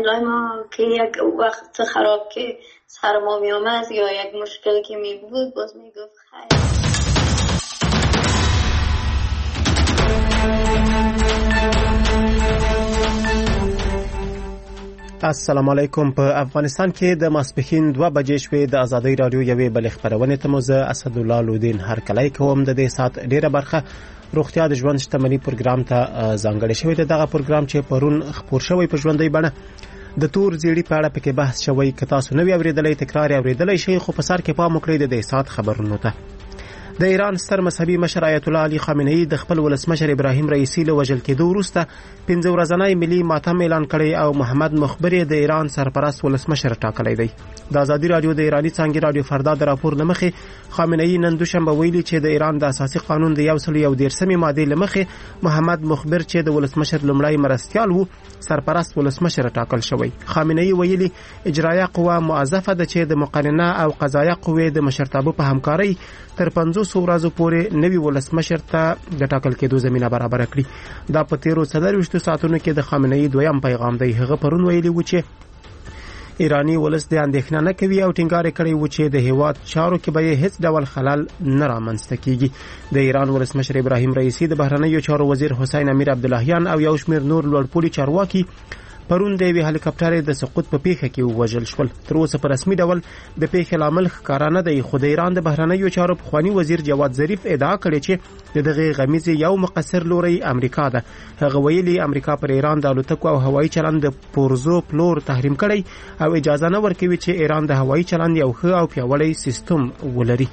فامیلای ما که یک وقت خراب که سر ما می آمد یا یک مشکل که می بود باز می گفت خیر. السلام علیکم. په افغانستان کې د ماسپښین 2 بجې شوې د ازادۍ رادیو یوې بلې خپرونې ته مو زه اسدالله لودین هرکلی کوم. د دې ساعت ډیره برخه روغتیا د ژوند شتمنۍ پروګرام ته ځانګړې شوې ده. دغه پروګرام چې پرون خپور شوی په ژوندۍ بڼه د تور زیړي په اړه پکې بحث شوی. که تاسو نوی اوریدلی تکرار اوریدلی شئ، خو په سر کې پام وکړئ د دې ساعت خبرونو ته. د ایران ستر مذهبي مشر آیت الله علي خامنه‌ای د خپل ولسمشر ابراهیم رئیسی له وژل کېدو وروسته 15 ورځنی ملي ماتم اعلان کړی او محمد مخبر د ایران سرپرست ولسمشر ټاکلی دی. د ازادي رادیو د ایرانی څانګې رادیو فردا د راپور له مخې خامنه‌ای نن دوشنبه ویلي چې د ایران د اساسي قانون د 113 ماده له مخې محمد مخبر چې د ولسمشر لومړی مرستیال وو سرپرست ولسمشر ټاکل شوی. خامنه‌ای ویلي اجرایه قوه موظفه ده چې د مقننه او قضایه قوې د مشرتابه په همکارۍ تر 500 ورځو پورې نوی ولسمشر ته د ټاکل کېدو زمینه برابر کړي. دا په تیرو 24 ساعتونو کې د خامنه‌ای دویم پیغام دی. هغه پرون ویلي و چې ایرانی ولس د اندېښنه نه کوي او ټینګار کړی و چې د هیواد چارو کې به هیڅ ډول خلل نه رامنځته کیږي. د ایران ولسمشر ابراهیم رئیسی د بهرنیو چارو وزیر حسین امیر عبداللهیان او یو شمېر نور لوړپوړي چارواکي پرون د یوې هلیکاپټر د سقوط په پیښه کې ووژل شول. تر اوسه په رسمي ډول د پیښې لامل ښکاره نه دی، خو د ایران د بهرنیو چارو پخوانی وزیر جواد ظریف ادعا کړې چې د دغې غمیزې یو مقصر لوری امریکا ده. هغه ویلي امریکا پر ایران د الوتکو او هوایي چلند د پورزو پلور تحریم کړی او اجازه نه ورکوي چې ایران د هوایي چلند یو ښه او پیاوړی سیستم ولري.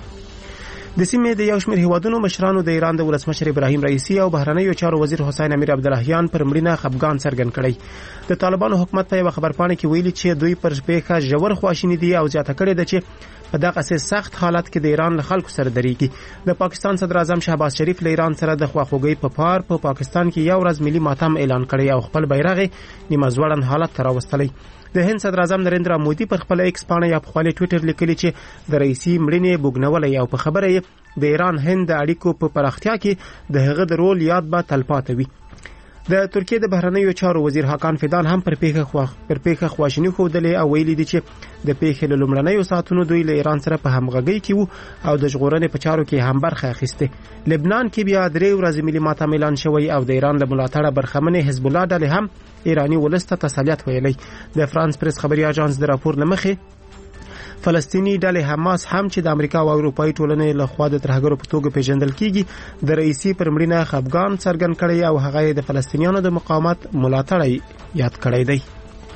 د سیمې د یو شمېر هیوادونو مشرانو د ایران د ولسمشر ابراهیم رئیسی او بهرنیو چارو وزیر حسین امیر عبداللهیان پر مړینه خفګان څرګند کړی. د طالبانو حکومت په یو خبرپاڼه کې ویلي چې دوی پر پیښه ژور خواشیني دي او زیاته کړې ده چې په دغه سخت حالت کې د ایران له خلکو سره درېږي. د پاکستان صدر اعظم شهباز شریف له ایران سره د خواخوږۍ په پار په پاکستان کې یو ورځ ملي ماتم اعلان کړی او خپل بیرغ نیمه ځوړند حالت ته راوستلی. د هند صدر اعظم نریندرا مودي پر خپل ایکس پاڼه یا په خپل ټوئیټر لیکلي چې د رئیسی مړینې بوګنولې او په خبره یې د ایران هند اړیکو په پراختیا کې د هغه د رول یاد به تلپاتې وي. د ترکیه د بهرنیو چارو وزیر حاکان فیدان هم پر پیښه خواشیني ښودلې او ویلي دي چې د پیښې له لومړنیو ساعتونو دوی له ایران سره په همغږۍ کې وو او د ژغورنې په چارو کې هم برخه اخیسته. لبنان کې بیا 3 ورځې ملي ماتم اعلان شوی او د ایران له ملاتړه برخمنې حزب الله ډلې هم ایرانی ولس ته تسلیت ویلی. د فرانس پریس خبري اژانس د راپور له مخې فلسطینی ډلې حماس هم چې د امریکا او اروپایي ټولنې له خوا د ترهګرو په توګه پیژندل کیږي د رئیسی پر مړینه خفګان څرګند کړی او هغه د فلسطینیانو د مقاومت ملاتړ یاد کړی دی.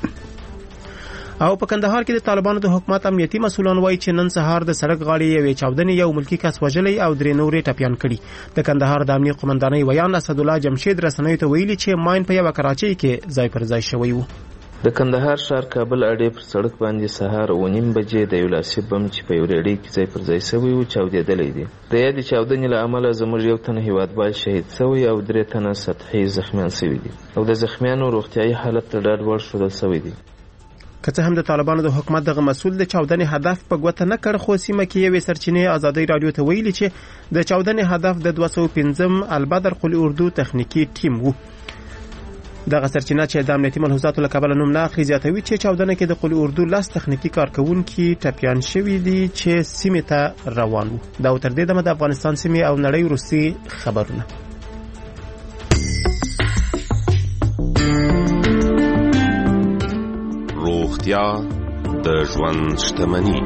او په کندهار کې د طالبانو د حکومت امنیتي مسولان وایي چې نن سهار د سړک غاړې یوې چاودنې یو ملکی کس وژلی او 3 نورې ټپیان کړي. د کندهار د امنیت قومندانۍ ویان اسدالله جمشید رسنیو ته ویلي چې ماین په یو کراچۍ کې ځای پر ځای شوی وو. د کندهار ښار کابل اډې پر سړک باندې سهار 9:30 بجې د یو لاسي بم چې په یو ریډۍ کې ځای پر ځای شوی و چاودېدلی دی. د یادې چاودنې له امله زموږ یو تن هیوادوال شهید شوی او 3 تنه سطحي زخمیان شوي دي او د زخمیانو روغتیایي حالت ته ډاډ ورښودل شوی دی. که څه هم د طالبانو د حکومت دغه مسول د چاودنې هدف په ګوته نه کړ، خو سیمه کې یوې سرچینې ازادۍ رادیو ته ویلي چې د چاودنې هدف د 205 البدر قل اردو تخنیکی ټیم وو. دغه سرچینه چې د امنیتي ملحوظاتو له کبله نوم نه اخلي زیاتوي چې چاودنه کې د قل اردو 10 تخنیکی کارکونکي ټپیان شوي دي چې سیمه ته روان وو. دا تر دې دمه د افغانستان سیمه او نړۍ وروستي خبرونه. روغتیا د ژوند شتمني.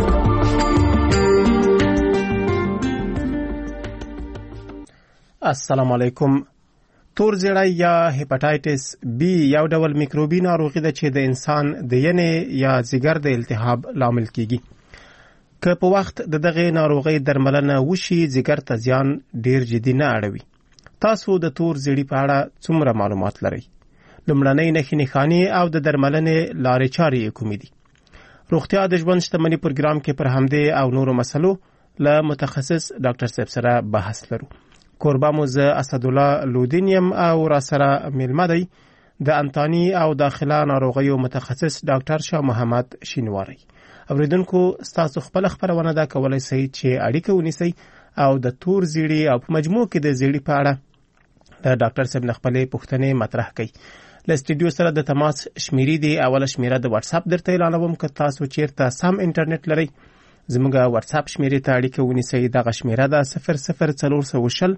السلام علیکم. تور زیړی یا هپاتایټس بی یو ډول میکروبي ناروغي ده چې د انسان د ینې یا ځیګر د التهاب لامل کیږي. که په وخت د دغه ناروغي درملنه وشي ځیګر ته زیان ډیر جدي نه اړوي. تاسو د تور زیړي په اړه څومره معلومات لرئ؟ لومړنۍ نښې نښانې او د درملنې لارې چارې کومې دي؟ روغتیا د ژوند شتمنۍ پروګرام کې پر همدې او نورو مسلو له متخصص ډاکټر صاحب سره بحث لرو. کوربه مو زه اسدالله لودین یم او را سره میلمه دی د انتانی او داخله ناروغیو متخصص ډاکټر شاه محمد شینواری. اوریدونکو ستاسو خپل خبرونه دا کولای شئ چې اړیکه ونیسئ او د تور زیړي او په مجموع کې د زیړي په اړه د ډاکټر صاحب خپلې پوښتنې مطرح کړئ. له سټډیو سره د تماس شمیرې دی. اوله شمیره د واتس اپ درته اعلانوم که تاسو چیرته سم انټرنیټ لرئ زموږ واتس اپ شمیرې ته اړیکه ونیسئ. دغه شمیره ده 00420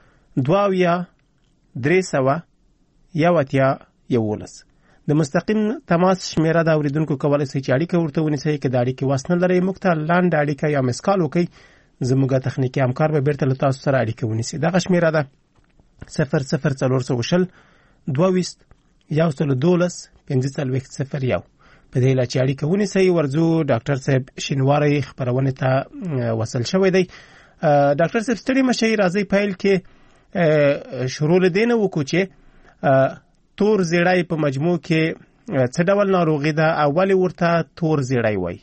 2311. د مستقیم تماس شمیره د اوریدونکو کولای شي چې اړیکه ورته ونیسئ. که د اړیکې وس نه لرئ موږ ته لاندې اړیکه یا مسکال وکړئ. زموږ تخنیکي همکار به بیرته له تاسو سره اړیکه ونیسي. دغه شمیره ده 00420 22 11 1501. په دې لاره چې اړیکه ونیسئ ورځو ډاکټر صاحب شینواری خبرونه ته وصل شوی دی. ډاکټر صاحب ستړي مشي راځي پیل کې شروع لدینه وکړو چې تور زیړای په مجموع کې څه ډول ناروغي ده او ولې ورته تور زیړای وایي؟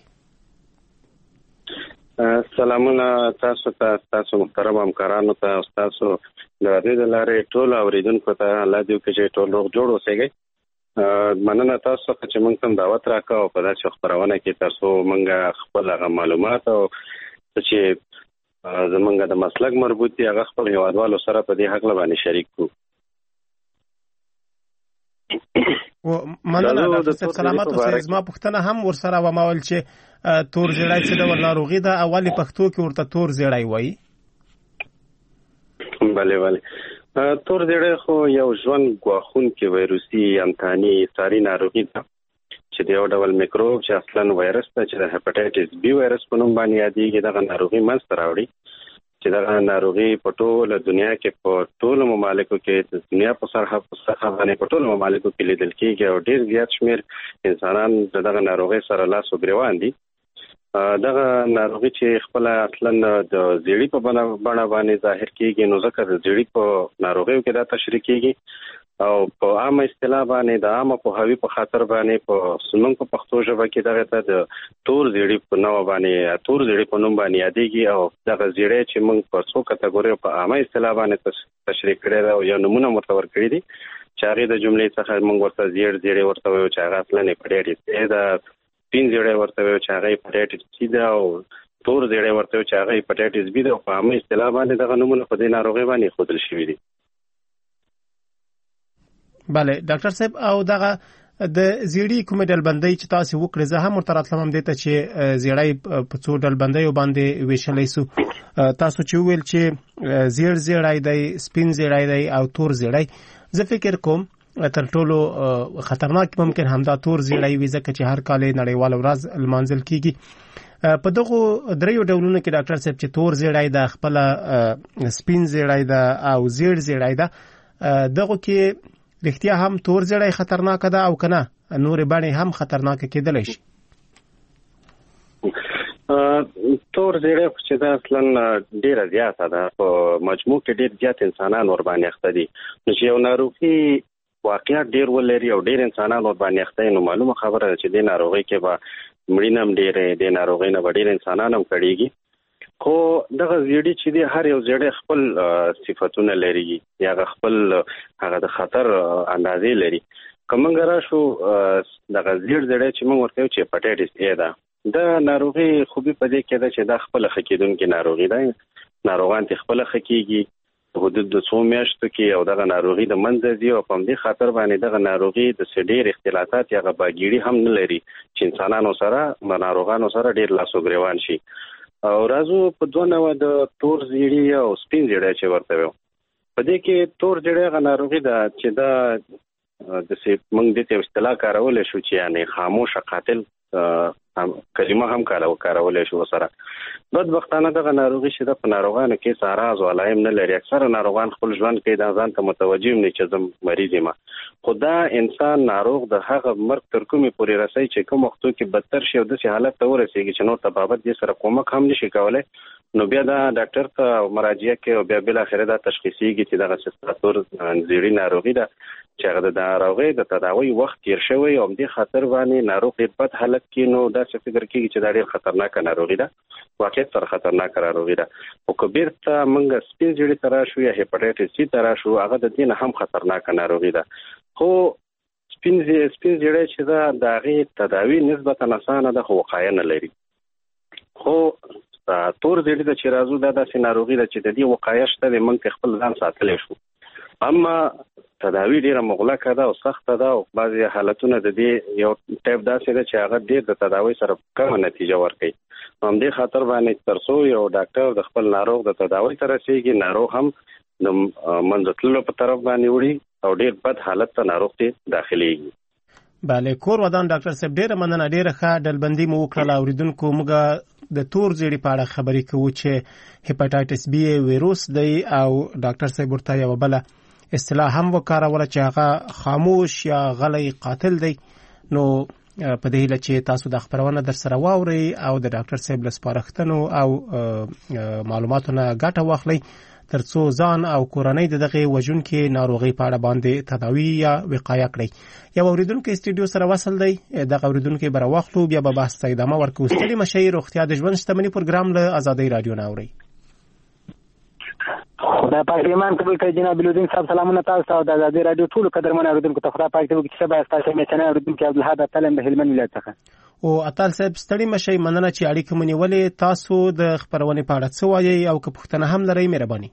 سلامونه تاسو ته، تاسو محترم همکارانو ته، تاسو د دې لارې ټول اوریدونکو ته الله دې وکړي چې ټول روغ جوړ اوسئ. مننه تاسو ته چې موږ ته دعوت راکاو په داسې خبرونه کې تاسو موږ خپل معلومات او چې زمونږ د مسلک مربوط دي هغه خپل هیوادوالو سره په دې حق باندې شریک کړو. مننه ډاکټر صاحب، سلامات اوسئ. زما پوښتنه هم ورسره ومول چې تور زیړای څه ډول ناروغي ده او ولې پښتو کې ورته تور زیړای وایي؟ بله تور زیړای خو یو ژوند ګواښونکی ویروسي امتحاني ساري ناروغي ده چې د یو ډول میکروب چې اصلا وایرس ده چې د هپاټایټس بي وایرس په نوم باندې یادېږي. دغه ناروغي منځته راوړي چې دغه ناروغي په ټوله دنیا کې په ټولو ممالکو کې د دنیا په سرحه باندې په ټولو ممالکو کې لیدل کېږي او ډېر زیات شمېر انسانان دغه ناروغي سره لاس او ګریوان دي. دغه ناروغي چې خپل اصلا د زیړی په بڼه باندې ظاهر کېږي نو ځکه د زیړی په ناروغیو کې دا تشریح کېږي او په عامه اصطلاح باندې د عامه پوهاوي په خاطر باندې په سمون په پښتو ژبه کې دغه ته د تور زیړی په نوم باندې تور زیړی په نوم باندې یادېږي او دغه زیړی چې موږ په څو کټګوریو په عامه اصطلاح باندې تشریح کړی دا یو نمونه مرتبر کړی دي چې هغه د جملې څخه موږ ورته زیړی ورته وایو چې هغه اصلا نه پړېږي دا سپین زیړی ورته وایو چې هغه هپاټایټس سی ده او تور زیړی ورته وایو چې هغه هپاټایټس بی ده او په عامه اصطلاح باندې دغه نمونه په دې ناروغي باندې ښودل شوي دي. بله ډاکټر صاحب، او دغه د زیړی کومه ډلبندۍ چې تاسو وکړې زه هم ورته راتلم دې ته چې زیړی په څو ډلبندیو باندې ویشلای سو. تاسو چې ویل چې زیړی دی، سپین زیړی دی او تور زیړی، زه فکر کوم تر ټولو خطرناک ممکن همدا تور زیړی وي ځکه چې هر کال نړیوال ورځ لمانځل کیږي. په دغه دریو ډولونو کې ډاکټر صاحب چې تور زیړی د خپل سپین زیړی د او زیړ زیړی د دغه کې رښتیا هم تور زیړی خطرناک ده او کنه نور باندې هم خطرناک کېدلی شي؟ تور زیړی چې دا اصلا ډیره زیاته ده، په مجموع کې ډیر زیات انسانان ور باندې اخته دي. نو چې یو ناروغي واقعیت ډیر ولري او ډیر انسانان ور باندې اخته نو معلومه خبره ده چې د ناروغي کې به مړینم ډیره د ناروغي نه ډیر انسانان هم کړيږي. خو دغه زیړی چې دی هر یو زیړی خپل صفاتونه لري یا خپل هغه د خطر اندازې لري. کومنګ راشو دغه زیړی چې موږ ورته چې هپاټایټس ای ده د ناروغي خوبي په دې کې ده چې د خپل خکېدونکو ناروغي ده. ناروغان ته خپل خکېږي حدود د 2 میاشتو کې او دغه ناروغي د منځ دی او په دې خاطر باندې دغه ناروغي د سډیر اختلالات یا باګیړي هم نه لري چې انسانانو سره ناروغانو سره ډیر لاسو ګریوان شي. او راځو په دوه نوع د تور زیړی او سپین زیړی چې ورته وو. په دې کې تور زیړی غ ناروغي ده چې دا د موږ د ته اصطلاح کارول شو چې یعنی خاموش قاتل کلمه هم کارول شو سره. بدبختانه دغه ناروغي چې د ناروغانو کې ساراز او علایم نه لري. اکثر ناروغان خپل ژوند کې د ځان ته متوجه نه چې زم مریض یم. خدا انسان ناروغ د هغه مرګ تر کومه پورې رسي چې کوم وخت کې بدتر شي او د حالت ته ورسیږي چې نو تبابت دې سره کومک هم نشي کولای. نو بیا دا ډاکټر ته مراجعه کوي او بیا بل اخره دا تشخیصيږي چې دغه سستاتور زیړی ناروغي ده چې هغه د ناروغي د تداوی وخت تیر شوی او دې خطر باندې ناروغ په بد حالت کې نو دا څه فکر کوي چې دا ډېر خطرناک ناروغي ده. واقعیت سره خطرناک ناروغي ده. او کبیر ته موږ سپین زیړی ترا شو یا هپاټایټس سی ترا شو هغه د دې هم خطرناک ناروغي ده. خو سپین زیړی چې دا د هغه تداوی نسبتا اسانه ده خو وقایه نه لري. خو تور زیړی د چې راځو دا داسې ناروغي ده چې د دې وقایه شته د موږ خپل ځان ساتلی شو. اما تداوی ډیره مغلقه ده او سخته ده او بعضی حالتونه د دې یو ټایپ داسې ده چې هغه ډیر د تداوی سره کمه نتیجه ورکوي. هم دې خاطر باندې ترڅو یو ډاکټر د خپل ناروغ د تداوی ته رسیږي، ناروغ هم د منځتلو په طرف باندې وړي او ډیر بد حالت ته ناروغ ته داخليږي. بله کور ودان ډاکټر صاحب ډیره مننه، ډیره ښه ډلبندي مو وکړه. اوریدونکو موږ د تور زیړي په اړه خبرې کوو چې هپاتایټس بی ویروس دی او ډاکټر صاحب ورته یو بل اصطلاح هم وکاروله چې هغه خاموش یا غلی قاتل دی. نو په دې هیله چې تاسو د خبرونه در سره واورئ او د ډاکټر صاحب له سپارښتنو او معلوماتو نه ګټه واخلئ ترڅو ځان او کورنۍ دغه وژونکي ناروغي په اړه باندې تداوی یا وقایه کړئ. یو اوریدونکو استودیو سره وصل دی، دغه اوریدونکو بر واخلو بیا به بحث ته ادامه ورکوو. ستړي مشي روغتیا د ژوند شتمني پروګرام له آزادۍ رادیو نه اورئ. خدای پاک ایمان قبول کړي. جناب لودین صاحب سلامونه تاسو ته د آزادۍ رادیو ټول قدرمن اوریدونکو ته. خدای پاک دې وکړي چې به تاسو مې څنګه اوریدونکو عبدالحاد اتل د هلمند ولایت څخه. او اتل صاحب ستړي مشي، مننه چې اړیکه مو نیولې. تاسو د خبرونې په اړه څه وایي او که پوښتنه هم لرئ مهرباني.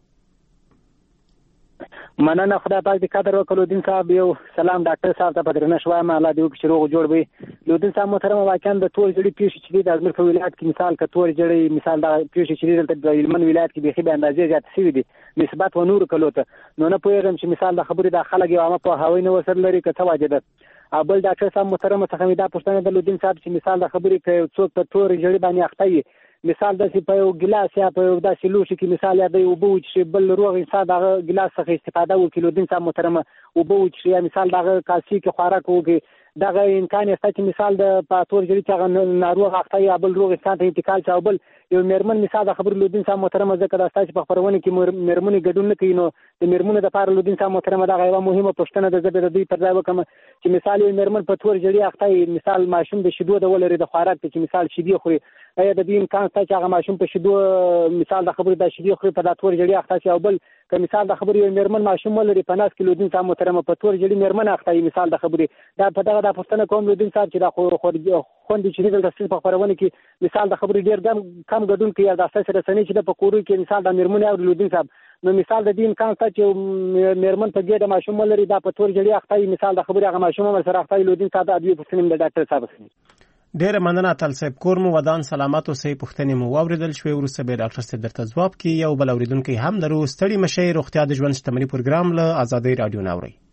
مننه، خدای پاک دې قدر وکړي. لودین صاحب یو سلام ډاکټر صاحب ته په درنښت وایم، الله دې وکړي چې روغ جوړ وي. لودین صاحب محترم، واقعا د تور جړي پیښې چې د ازمیر په ولایت کې مثال که تور جړي مثال د پیښې چې د هلمند ولایت کې بيخي به اندازې زیات شوي دي نسبت و نور کلو ته. نو نه پوهېږم چې مثال د خبرې د خلک یو عامه پوهاوی نه ورسره لري که څه وجه ده. او بل ډاکټر صاحب محترم څخه مې دا پوښتنه د لودین صاحب چې مثال د خبرې که څوک په تور جړي باندې اخته وي، مثال داسې په یو ګلاس یا په یو داسې لوښي کې مثال یا د اوبه وڅښي، بل روغ انسان دغه ګلاس څخه استفاده وکړي، لودین صاحب محترم اوبه وڅښي یا مثال دغه کاسې کې خوراک وکړي، دغه امکان شته چې مثال د پاتور جړي چې ناروغ اخته یا بل روغ انسان ته انتقال شي. او بل یو میرمن مثال د خبر لودین صاحب محترم ځکه د تاسو په خبرونه کې میرمنې ګډون نه کوي، نو د میرمنو د لپاره لودین صاحب محترم دا یو مهمه پوښتنه ده د دې پر ځای وکم چې مثال یو میرمن په تور جړي اخته مثال ماشوم د شیدو د ولري د خوراک چې مثال شیدې خوري، ایا د دې امکان شته چې هغه ماشوم په شیدو مثال د خبرې د شیدې خوري په د تور جړي اخته شي؟ او بل که مثال د خبرې یو میرمن ماشوم ولري په ناس کې لودین صاحب محترم په تور جړي میرمن اخته مثال د خبرې دا په دغه د پوښتنه کوم لودین صاحب چې دا خوندې چې د تفصیل په خبرونه کې مثال د خبرې ډیر کم ګډون کوي د اساس رسنۍ چې د پکورو کې مثال د میرمن او لودین صاحب، نو مثال د دې امکان شته چې میرمن په ګډه ماشوم ولري دا په تور جړي اخته مثال د خبرې هغه ماشوم هم سره اخته لودین صاحب د ادویه پوښتنه د ډاکټر صاحب. ډیره مننه اتل صاحب، کور مو ودان سلامات اوسئ. پوښتنې مو واوریدل شوې، وروسته به ډاکټر صاحب درته ځواب کوي. یو بل اوریدونکي هم درو. ستړي مشي روغتیا د ژوند شتمني پروګرام له آزادۍ رادیو نه اورئ.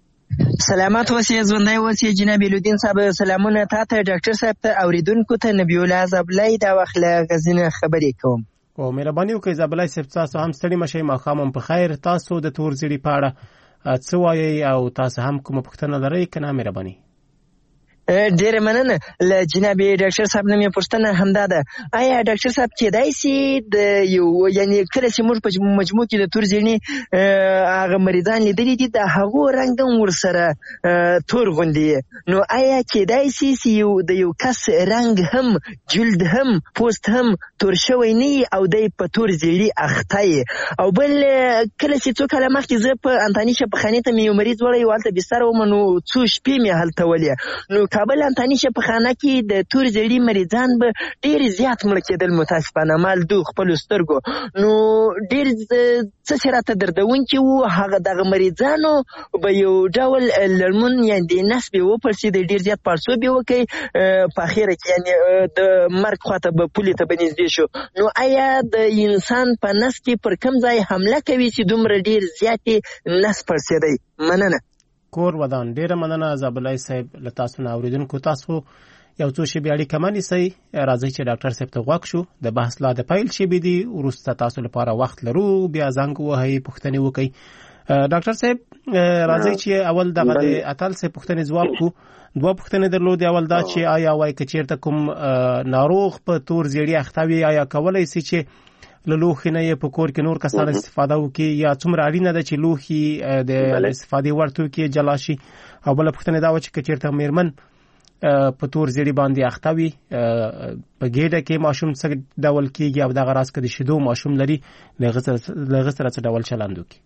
سلامات اوسئ، ژوندی اوسئ. جناب لودین صاحب سلامونه تاسو ډاکټر صاحب ته اوریدونکو ته. نبی الله زبلای دا وخت له غزنه خبرې کوم. او مهرباني وکړئ زبلای صاحب، تاسو هم ستړي مشي، ماښام هم په خیر. تاسو د تور زیړي په اړه څه وایي او تاسو هم کومه پوښتنه لرئ که نه؟ مهرباني. ډیره مننه. له جناب ډاکټر صاحب نه مې پوښتنه همدا ده، آیا ډاکټر صاحب کېدای شي د یو یعنی کله چې موږ په مجموع کې د تور زیړي هغه مریضان لیدلي دي د هغو رنګ هم ورسره تور غوندي، نو آیا کېدای شي چې د یو کس رنګ هم جلد هم پوست هم تور شوی نه او دی په تور زیړي اخته یې؟ او بل کله چې څو کاله مخکې زه په انتاني شفاخانې ته مې یو مریض وړی و، هلته بستر وم، نو څو شپې مې هلته ولې، نو کابل انتاني شفاخانه کې د تور زیړي مریضان به ډېر زیات مړه کېدل متاسفانه مالدو خپلو سترګو، نو ډېر څه چې راته دردونکي وو هغه دغه مریضانو به یو ډول لړمون یعنې د نس به وپړسېد، ډېر زیات پړسوب یې وکړي، په اخره کې یعنې د مرګ خواته به پولې ته به نږدې شو. نو آیا د انسان په نس کې پر کوم ځای حمله کوي چې دومره ډېر زیاتې نس پړسېدی؟ مننه. کور ودان. ډیره مننه زابلای صاحب له تاسو نه. اوریدونکو تاسو یو څو شی بیا اړیکه منیسئ، راځئ چې ډاکټر صاحب ته غوږ شو. د بحث لا د پیل شي دي، وروسته تاسو لپاره وخت لرو، بیا زنګ وهئ، پوښتنې وکئ. ډاکټر صاحب راځئ چې اول دغه د اتل صاحب پوښتنې ځواب کو. دوه پوښتنې درلودې. اول دا چې آیا وایي که چېرته کوم ناروغ په تور زیړي اخته وي آیا کولی شي چې له لوښي نه یې په کور کې نور کسان استفاده وکړي، یا څومره اړینه ده چې لوښي د استفادې وړ توکي جلا شي؟ او بله پوښتنه دا وه چې که چېرته میرمن په تور زیړي باندې اخته وي په ګېډه کې ماشوم څه ډول کېږي، او دغه راز که د شیدو ماشوم لري له هغه سره څه ډول چلند وکړي؟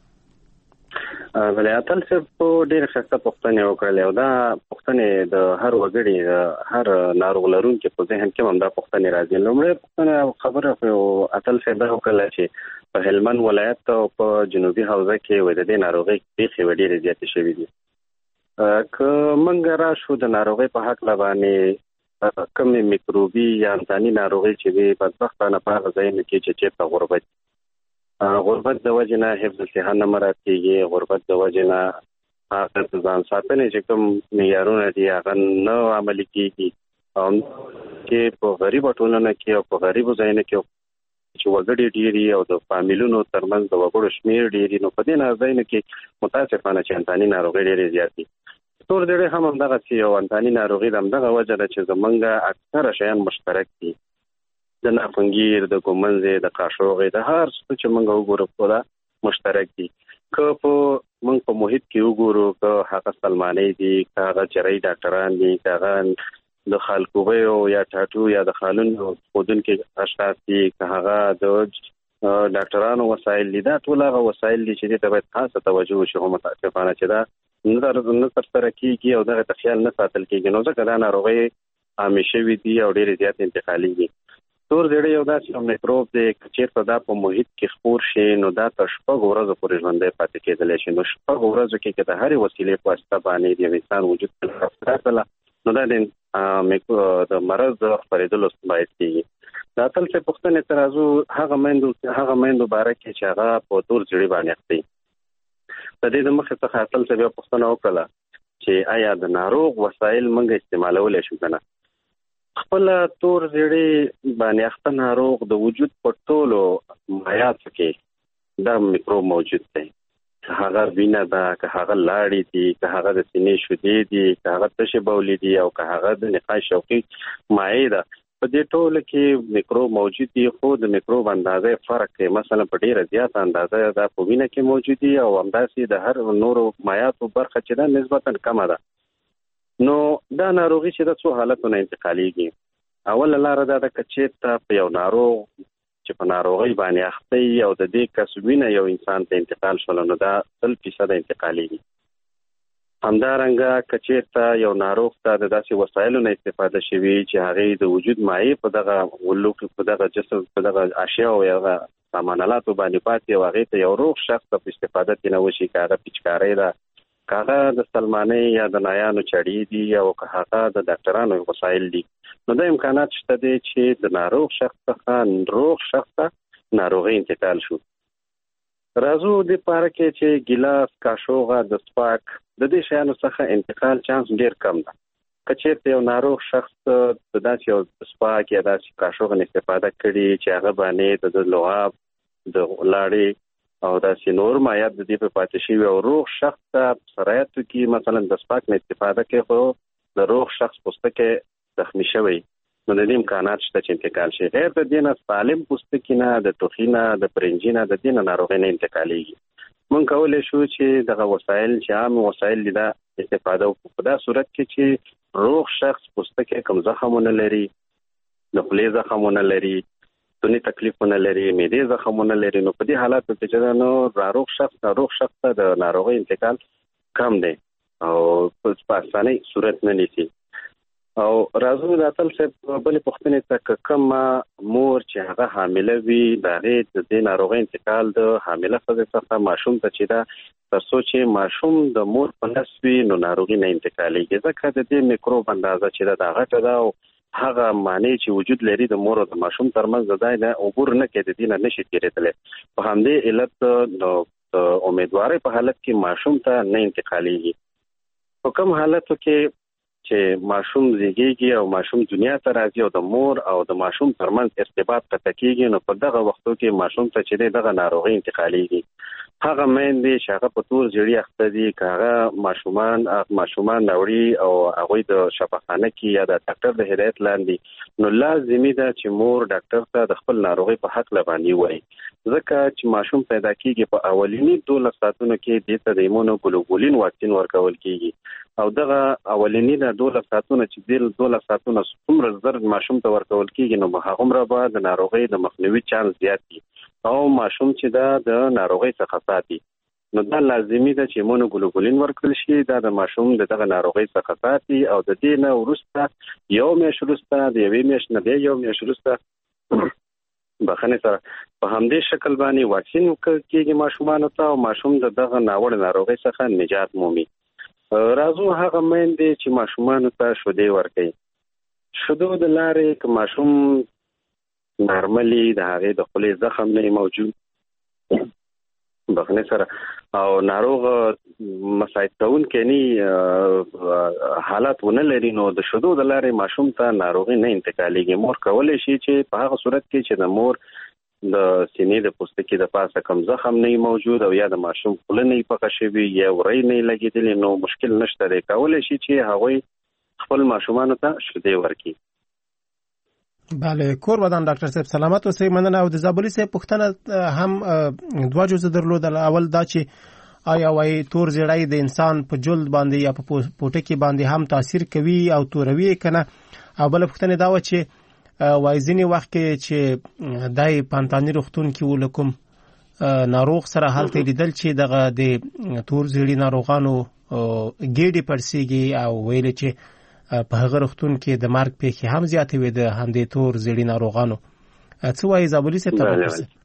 بله اتل صاحب په ډېرې ښایسته پوښتنې وکړلې، او دا پوښتنې د هر وګړي د هر ناروغ لرونکي په ذهن کې هم دا پوښتنې راځي. لومړی پوښتنه خبره خو اتل صاحب دا وکړله چې په هلمند ولایت او په جنوبي حوزه کې د دې ناروغي پیښې ډېرې زیاتې شوې دي. که موږ راشو د ناروغي په حق باندې کوم میکروبي یا انساني ناروغي چې وي بدبختانه په هغه ځایونو کې چې چېرته غربت د وجې نه حفظ الصحه نه مراعات کېږي، غربت د وجې نه هغه د ځان ساتنې چې کوم معیارونه دي هغه نه عملي کېږي، او چې په غریبو ټولنه کې او په غریبو ځایونو کې چې وګړي ډېري او د فامیلونو ترمنځ د وګړو شمېر ډېري، نو په دې ځایونو کې متاسفانه چې انساني ناروغۍ ډېرې زیات دي. تور زیړی هم همدغسې یو انساني ناروغي د همدغه وجه ده چې زمونږ اکثره شیان مشترک دي، د ناپنګیر، د ګومنځې، د قاشوغې، د هر څه چې موږ وګورو په دا مشترک دي. که په موږ په محیط کې وګورو، که هغه سلمانۍ دي، که هغه چرۍ ډاکټران دي، که هغه د خالکوبیو یا ټاټو یا د خالونو ښودونکي اشخاص دي، که هغه د ډاکټرانو وسایل دي، دا ټول هغه وسایل دي چې دې ته باید خاصه توجه وشي. خو متاسفانه چې دا نه ترسره کېږي او دغه ته خیال نه ساتل کېږي، نو ځکه دا ناروغۍ عامې شوي دي او ډېرې زیات انتقالي دي. تور زیړی یو داسې میکروب دی که چېرته دا په محیط کې خپور شي نو دا تر 6 ورځو پورې ژوندی پاتې کېدلی شي. نو 6 ورځو کې که د هرې وسیلې په واسطه باندې د انسان وجود ته رسېدله نو دا د مرض د خپرېدلو باعث کېږي. دا تل څه پوښتنې ته راځو هغه میندو باره کې چې هغه په تور زیړي باندې اخته دي. د دې د مخې څخه تل څه بیا پوښتنه وکړله چې آیا د ناروغ وسایل موږ استعمالولی شو که نه. خپل تور زیړي باندې اخته ناروغ د وجود په ټولو مایعاتو کې دا میکروب موجود دی، که هغه وینه ده، که هغه لاړې دي، که هغه د سینې شودې دي، که هغه تشې بولې دي، او که هغه د نخاع شوقي مایع ده، په دې ټولو کې میکروب موجود دي. خو د میکروب اندازه فرق کوي، مثلا په ډیره زیات اندازه دا په وینه کې موجود دي او همداسې د هر نورو مایعاتو برخه چې ده نسبتا کمه ده. نو دا ناروغي چې د څو حالتونو انتقالیږي. اوله لاره دا ده که چېرته په یو ناروغ چې په ناروغۍ باندې اخته وي او د دې کس وینه یو انسان ته انتقال شوله نو دا 100% انتقالیږي. همدارنګه که چېرته یو ناروغ ته د داسې وسایلو نه استفاده شوي چې هغې د وجود مایع په دغه ولوک په دغه جسم په دغه اشیاو یا هغه سامانالاتو باندې پاتې او هغې ته یو روغ شخص ته په استفاده کې نه وشي، که هغه پیچکارۍ ده، که هغه د سلمانۍ یا د نایانو چړې دي، او که هغه د ډاکټرانو وسایل دي، نو دا امکانات شته دی چې د ناروغ شخص څخه روغ شخص ته ناروغي انتقال شو. راځو د پاره کې چې ګیلاس، کاشوغه، د سپاک د دې شیانو څخه انتقال چانس ډیر کم ده. که چېرته یو ناروغ شخص د داسې یو سپاک یا داسې کاشوغه استفاده کړي چې هغه باندې د لعاب، د لاړې او داسې نور مایعات د دې په پاتې شوي او روغ شخص ته سرایتو کې مثلا د سپاک نه استفاده کوي، خو د روغ شخص پوستکی زخمي شوی نو د دې امکانات شته چې انتقال شي. غیر د دې نه سالم پوستکي نه، د ټوخي نه، د پرنجي نه، د دې نه ناروغۍ نه انتقالیږي. موږ کولی شو چې دغه وسایل چې عام وسایل دي دا استفاده وکړو په دا صورت کې چې روغ شخص پوستکی کوم زخمونه لري، د خولې زخمونه لري، ستوني تکلیفونه لري، معدې زخمونه لري، نو په دې حالاتو کې چې نو روغ شخص ته د ناروغۍ انتقال کم دی او په اسانۍ صورت نه نیسي. او راځو د اتل صاحب بلې پوښتنې ته که کومه مور چې هغه حامله وي د هغې د دې ناروغۍ انتقال د حامله ښځې څخه ماشوم ته چې ده تر څو چې ماشوم د مور په نس وي نو ناروغي نه انتقالیږي، ځکه د دې میکروب اندازه چې ده دا غټه ده او هغه معنی چې وجود لري د مور او د ماشوم ترمنځ د ځای نه عبور نه کوي، د دې نه نشي تېرېدلی. په همدې علت د امیدوارۍ په حالت کې ماشوم ته نه انتقالیږي. په کوم حالتو کې چې ماشوم زیږیږي او ماشوم دنیا ته راځي او د مور او د ماشوم ترمنځ ارتباط قطع کېږي نو په دغه وختو کې ماشوم ته چې دغه ناروغي انتقالیږي. هغه میندې چې هغه په تور زیړي اخته دي، که هغه ماشومان راوړي او هغوی د شفاخانه کې یا د ډاکټر د هدایت لاندې، نو لازمي ده چې مور ډاکټر ته د خپل ناروغي په حق باندې وایي، ځکه چې ماشوم پیدا کېږي په اولینی 12 ساعتونو کې دې ته د ایمونوګلوبولین واکسین ورکول کېږي او دغه اولینی د 12 ساعتونو چې د 12 ساعتونو څومره زر ماشوم ته ورکول کېږي نو هغومره به د ناروغۍ د مخنیوي چانس زیات دي او ماشوم چې دا د ناروغۍ څخه ساتي. نو دا لازمي ده چې ایمونوګلوبولین ورکړل شي، دا د ماشوم دغه ناروغۍ څخه ساتي او د دې نه وروسته یو میاشت وروسته د یوې میاشت نه بیا یو میاشت وروسته بخنه سره په همدې شکل باندې واکسین کېږي ماشومان ته او ماشوم دغه ناوړ ناروغي څخه نجات مومي. راځو هغه میندې چې ماشومان ته شیدې ورکوي. شیدو د لارې که ماشوم نارملي د هغې د خولې زخم نه موجود بخنه سره او ناروغ مساعد کوونکی نه حالات ونه لري نو د شیدو د لارې ماشوم ته ناروغي نه انتقالېږي. مور کولی شي چې په هغه صورت کې چې د مور د سینې د پوستکي د پاسه کم زخم نه موجود او یا د ماشوم خوله نه پخه شوي یا وری نه لګېدلې نو مشکل نشته دی. کولی شي چې هغوی خپل ماشومانو ته شیدې ورکړي. بله کور ودان ډاکټر صاحب سلامت اوسئ. مننه. او د زابلي صاحب پوښتنه هم دوه جزء درلودل. اول دا چې آیا وایي تور زیړی د انسان په جلد باندې یا په پوټکي باندې هم تاثیر کوي او توروي کنه؟ او بل پوښتنه دا و چې وایي ځینې وخت کې چې دای پانتانی روغتون کې ولکم ناروغ سره حالت لیدل چې دغه د تور زیړی ناروغانو ګېډې پړسیږي او ویل چې په هغه روغتون کې د مرګ پیښې هم زیاتې وي د همدې تور زیړي ناروغانو. څه وایي زابلي صاحب ته؟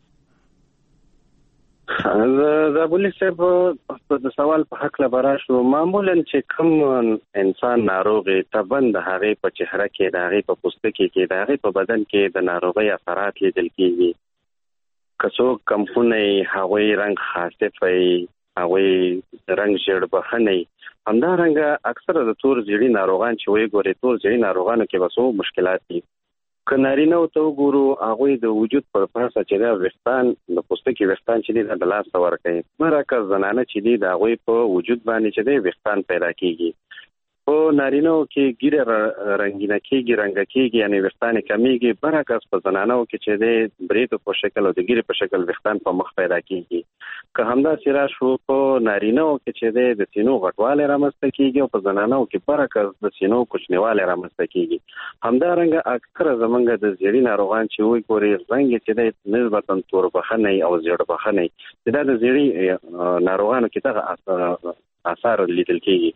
زابلي صاحب د سوال په حق لبرا شو. معمولا چې کوم انسان ناروغي تبن د هغې په چهره کې د هغې په پوستکي کې د هغې په بدن کې د ناروغۍ اثرات لیدل کېږي. که څوک کمپونه هغوی رنګ خاصف وي هغوی رنګ ژیړ بخنی همدارنګه اکثره د تور زیړي ناروغان چې وایي ګوري تور زیړي ناروغانو کې به څو مشکلات دي. که نارینه ته وګورو هغوی د وجود پر پاسه چې دا ویښتان د پوستکي ویښتان چې دي د لاسته ورکوي. برعکس زنانه چې دي د هغوی په وجود باندې چې دی ویښتان پیدا کېږي. په نارینهو کې ګیره رنګینه کېږي رنګه کېږي یعنې ویښتان کمیږي. برعکس په زنانو کې چې دی بریتو په شکل او د ګیرې په شکل ویښتان په مخ پیدا کېږي. که همداسې راشو په نارینهو کې چې دی د سینو غټوالی رامنځته کېږي او په زنانو کې برعکس د سینو کوچنیوالی رامنځته کېږي. همدارنګه اکثره زمونږ د زیړي ناروغان چې وګوري رنګ یې چې دی نسبتا تور بخنی او زیړ بخنی چې دا د زیړي ناروغانو کې دغه آثار لیدل کېږي.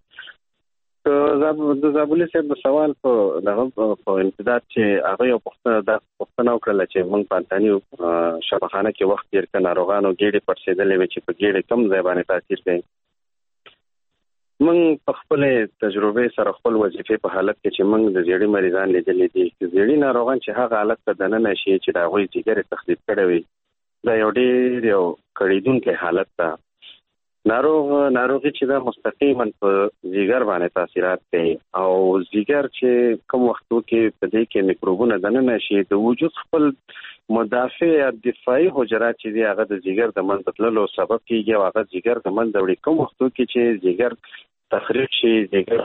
د زابلي صاحب د سوال په امتداد چې هغه یو پوښتنه وکړله چې موږ پانتاني شفاخانه کې وخت تېر کړ ناروغانو ګېډې پړسېدلې وې چې په ګېډې کم ځای باندې تاثیر کوي. موږ په خپلې تجربې سره خپل وظیفې په حالت کې چې موږ د زیړي مریضان لیدلي دي. زیړي ناروغان چې هغه حالت ته دننه شي چې د هغوی ځیګر یې تخریب کړی وي دا یو ډېر یو کړېدونکی حالت ده. ناروغي چې دا مستقیما په ځیګر باندې تاثیرات کوي او ځیګر چې کوم وختو کې په دې کې میکروبونه دننه شي د وجود خپل مدافع یا دفاعي حجرات چې دي هغه د ځیګر د منځ تللو سبب کېږي او هغه ځیګر د منځ وړي. کوم وختو کې چې ځیګر تخریب شي ځیګر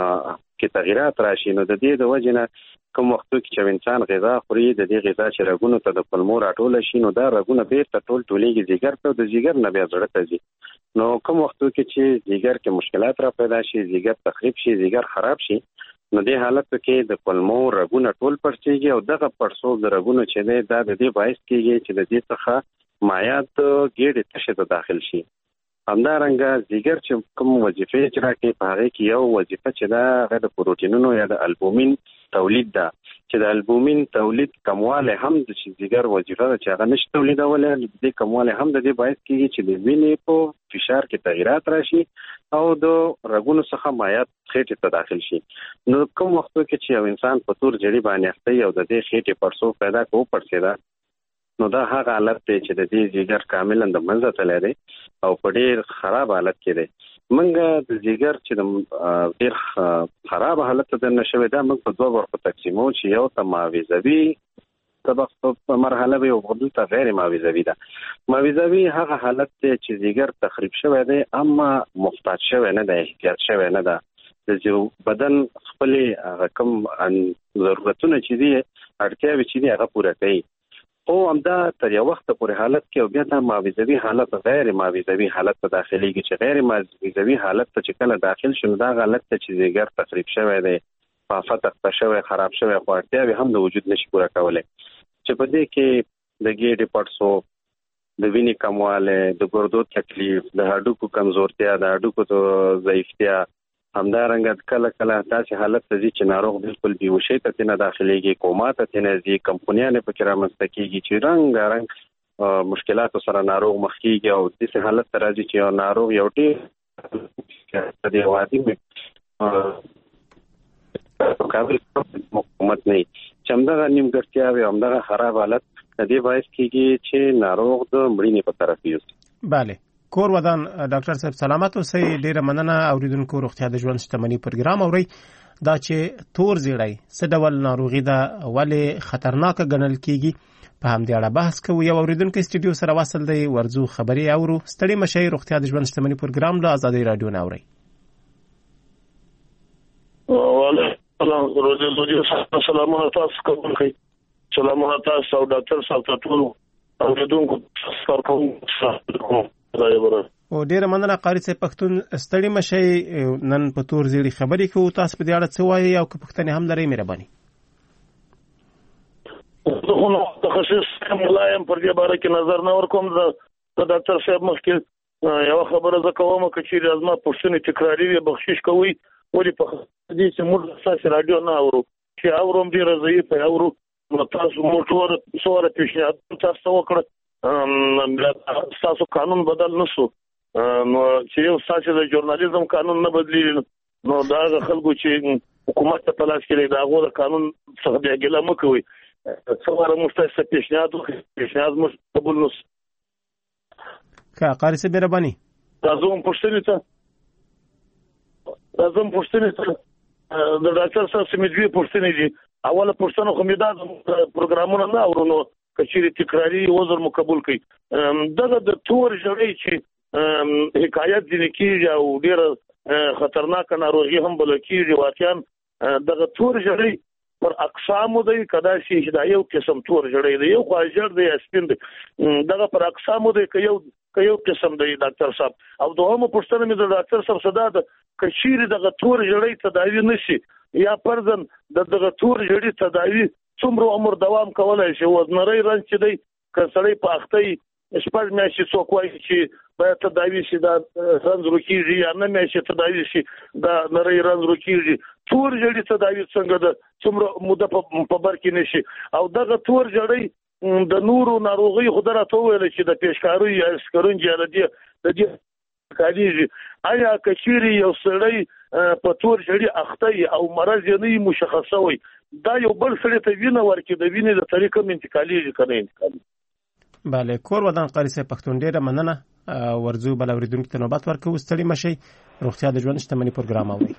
کې تغیرات راشي نو د دې د وجې نه کوم وختو کې چې انسان غذا خوري د دې غذا چې رګونو ته د کولمو راټوله شي نو دا رګونه بیرته ټولېږي ځیګر ته او د ځیګر نه بیا زړه ته ځي. نو کوم وختو کې چې ځیګر کې مشکلات را پیدا شي ځیګر تخریب شي ځیګر خراب شي نو دې حالت کې د کولمو رګونه ټول پړسېږي او دغه پړسو د رګونو چې دی دا د دې باعث کېږي چې د دې څخه مایعات ګېډې تشې ته داخل شي. همدارنګه ځیګر چې کوم وظیفې اجرا کوي په هغې کې یو وظیفه چې دا هغه د پروټینونو یا د البومین تولید ده چې د البومین تولید کموالی هم د ځیګر وظیفه ده چې هغه نشي تولیدولی. د دې کموالی هم د دې باعث کېږي چې د وینې په فشار کې تغیرات راشي او د رګونو څخه مایعات خېټې ته داخل شي. نو کوم وختو کې چې یو انسان په تور زیړي باندې اخته وي او د دې خېټې پړسو پیدا کو پړسېده نو دا هغه حالت دی چې د دې ځیګر کاملا د منځه تللی دی او په ډېر خراب حالت کې دی. موږ د ځیګر چې د ډېر خراب حالت ته دننه شوی دا موږ په دوه برخو تقسیمو چې یو ته معاوضوي طبق په مرحله وي او بل ته غیر معاوضوي ده. معاوضوي هغه حالت دی چې ځیګر تخریب شوی دی اما محتاط شوی نه دی احتیاط شوی نه ده. د بدن خپلې هغه کوم ضرورتونه چې دي اړتیاوې چې دي هغه پوره کوي خو همدا تر یو وخته پورې حالت کې او بیا دا معاوضوي حالت غیر معاوضوي حالت ته داخلېږي چې غیر معاوضوي حالت ته چې کله داخل شي نو دا حالت ته چې ځیګر تخریب شوی دی پافه تخته شوی خراب شوی خو اړتیاوې هم د وجود نشي پوره کولی چې په دې کې د ګېډې پړسو د وینې کموالی د ګردو تکلیف د هډوکو کمزورتیا د هډوکو ضعیفتیا همدارنګه کله کله داسې حالت ته ځي چې ناروغ بالکل بیهوشي ته نه داخليږي، کوما ته نه ځي، کمپنیانه په کې رامنځته کیږي چې رنګ مشکلات سره ناروغ مخ کیږي او داسې حالت ته راځي چې ناروغ یو ډېر د وادي کابل حکومت نه چې همدغه نیمګړتیا او همدغه خراب حالت د دې باعث کیږي چې ناروغ د مړینې په طرف یوسي. bale کور ودان ډاکټر صاحب سلامت اوسئ. ډیره مننه اوریدونکو روغتیا د ژوند شتمنۍ پروګرام اوري. دا چې تور زیړی څه ډول ناروغي ده ولې خطرناک ګڼل کیږي په همدې اړه بحث کوو. یو اوریدونکو استډیو سره وصل دی، ورزو خبري اورو. ستړي مشي روغتیا د ژوند شتمنۍ پروګرام له آزادۍ رادیو نه اوري. سلامونه تاسو کوم کوي. سلامونه تاسو او ډاکټر صاحب ته ټول اوریدونکو سره کوم. او ډیره مننه قاری صاحب پښتون. ستړي مشي نن په تور زیړی خبري کوو. تاسو په دې اړه څه وایي او که پښتنه هم لري مهرباني؟ زه نو تخصص ملایم پر دې باره کې نظر نه ورکوم. د ډاکټر صاحب مخکې یو خبره زه کوم چې لازمه پښتني تکراری وي، بخښش کوي ولې په دې چې موږ اساس رادیو نه اورو چې اوروم ډیر ضعیف اورو. نو تاسو موټور سوره پیښه تاسو وکړه تاسو قانون بدل نشو. نو چې یو ساده د ژورنالیزم قانون نه بدلیږي نو دا خلکو چې حکومت ته پلاس کړي دا غوړه قانون څخه بیا ګله مکوي. څواره مستحسه پیشنهاد مش قبول نشو. کا قاری صاحب مهرباني تاسو پوښتنه ته د ډاکټر صاحب سمجوي پوښتنه دي. اوله پوښتنه خو مې دا پروګرامونه نه اورونو کچېری تکراری وزر مقبول کړي. دغه د تور جوړې چې حکایت دي کیږي او ډېر خطرناک ناروغي هم بل کیږي. واقعا دغه تور جوړې پر اقسام دی کدا شي هدايو قسم تور جوړې دی، یو خواجر دی سپین دی، دغه پر اقسام دی که یو قسم دی ډاکټر صاحب. او دوهمه پوښتنه مې د ډاکټر صاحب صدا ده کچېری دغه تور جوړې تداوی نشي یا پرځن دغه تور جوړې تداوی څومره عمر دوام کولای شي؟ وزنري رنځ چې دی کسړې په اخته شپږ میاشتې څوک وایي چې باید تداوی شي دا رنځ روکیږي یا نه میاشتې تداوی شي دا نری رنځ روکیږي. تور جوړې تداوی څنګه ده څومره موده په بر کې نشي؟ او دغه تور جوړې د نورو ناروغي خو درته ویل چې د پیشکاري یا سکرونج یا د دې کالیږي. آیا کچېری یو سړی په تور جوړې اخته او مرض یې نه مشخصه وي دا یو بل سړی ته وینه ورکړي د وینې د طریقې انتقالي کنه انتقالي؟ bale کور ودان قاری صاحب پښتون ډیره مننه. ورزو بل اوریدونکو ته نوبت ورکوو. ستړي مشي روغتیا د ژوند شتمنۍ پروګرام اوري.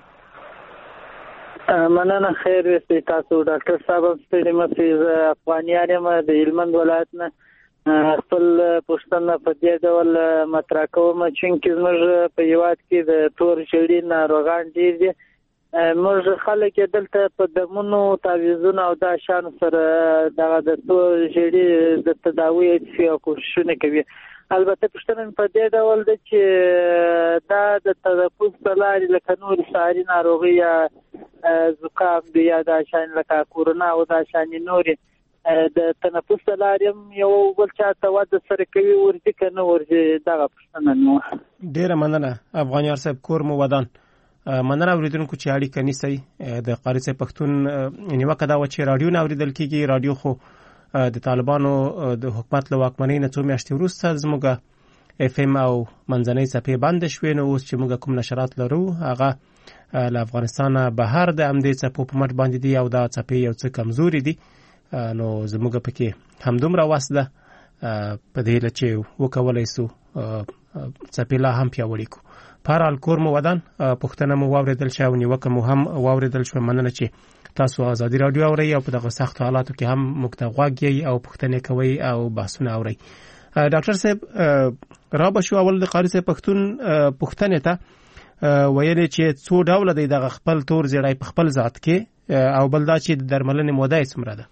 مننه خیر وي تاسو ډاکټر صاحب. ستړي مشي افغانیان یم د هلمند ولایت نه. خپل پوښتنه په دې ډول مطرح کوم چې زموږ په هیواد کې د تور ژیړي ناروغان ډیر دي. موږ خلک دلته په دمونو تعویذونه او دا شان سره دغه د تور ژیړي د تداوی او کوششونه کوي. البته پښتنه په دې ډول ده چې دا د تنفس په لارې لکه نور ساري ناروغي یا زکام دی یا دا شان لکه کورونا او دا شان نوري د تنفس په لارې یو بل چاته واده سره کوي ورته کنه ورته دغه پښتنه نو. ډیره مننه افغانیار صاحب کور مو ودان. مننه اوریدونکو چې اړیکه نیسئ. د قاری صاحب پښتون نیوکه دا و چې رادیو نه اوریدل کیږي. رادیو خو د طالبانو د حکومت له واکمنۍ نه څو میاشتې وروسته زموږ اف ام او منځنۍ څپې بند شوې. نو اوس چې موږ کوم نشرات لرو هغه له افغانستان بهر د همدې څپو په مټ باندې دي او دا څپې یو څه کمزوري دي. نو زموږ پکې همدومره وس ده په دې چې وکولای سو څپې لا هم پیاوړې کو. پارال کور مو ودان پښتنه مو واوریدل شو او نیوکه مو هم واوریدل شو. مننه چې تاسو آزادي رادیو اورئ او په دغه سخت حالاتو کې هم موږ ته غوږ یې او پښتنه کوي او بحثونه اورئ. ډاکټر صاحب را به شو اول د قاری صاحب پښتون پښتنه ته ویل چې څو ډول دی دغه خپل تور زیړی په خپل ذات کې او بل دا چې د درملنې موده یې څومره ده؟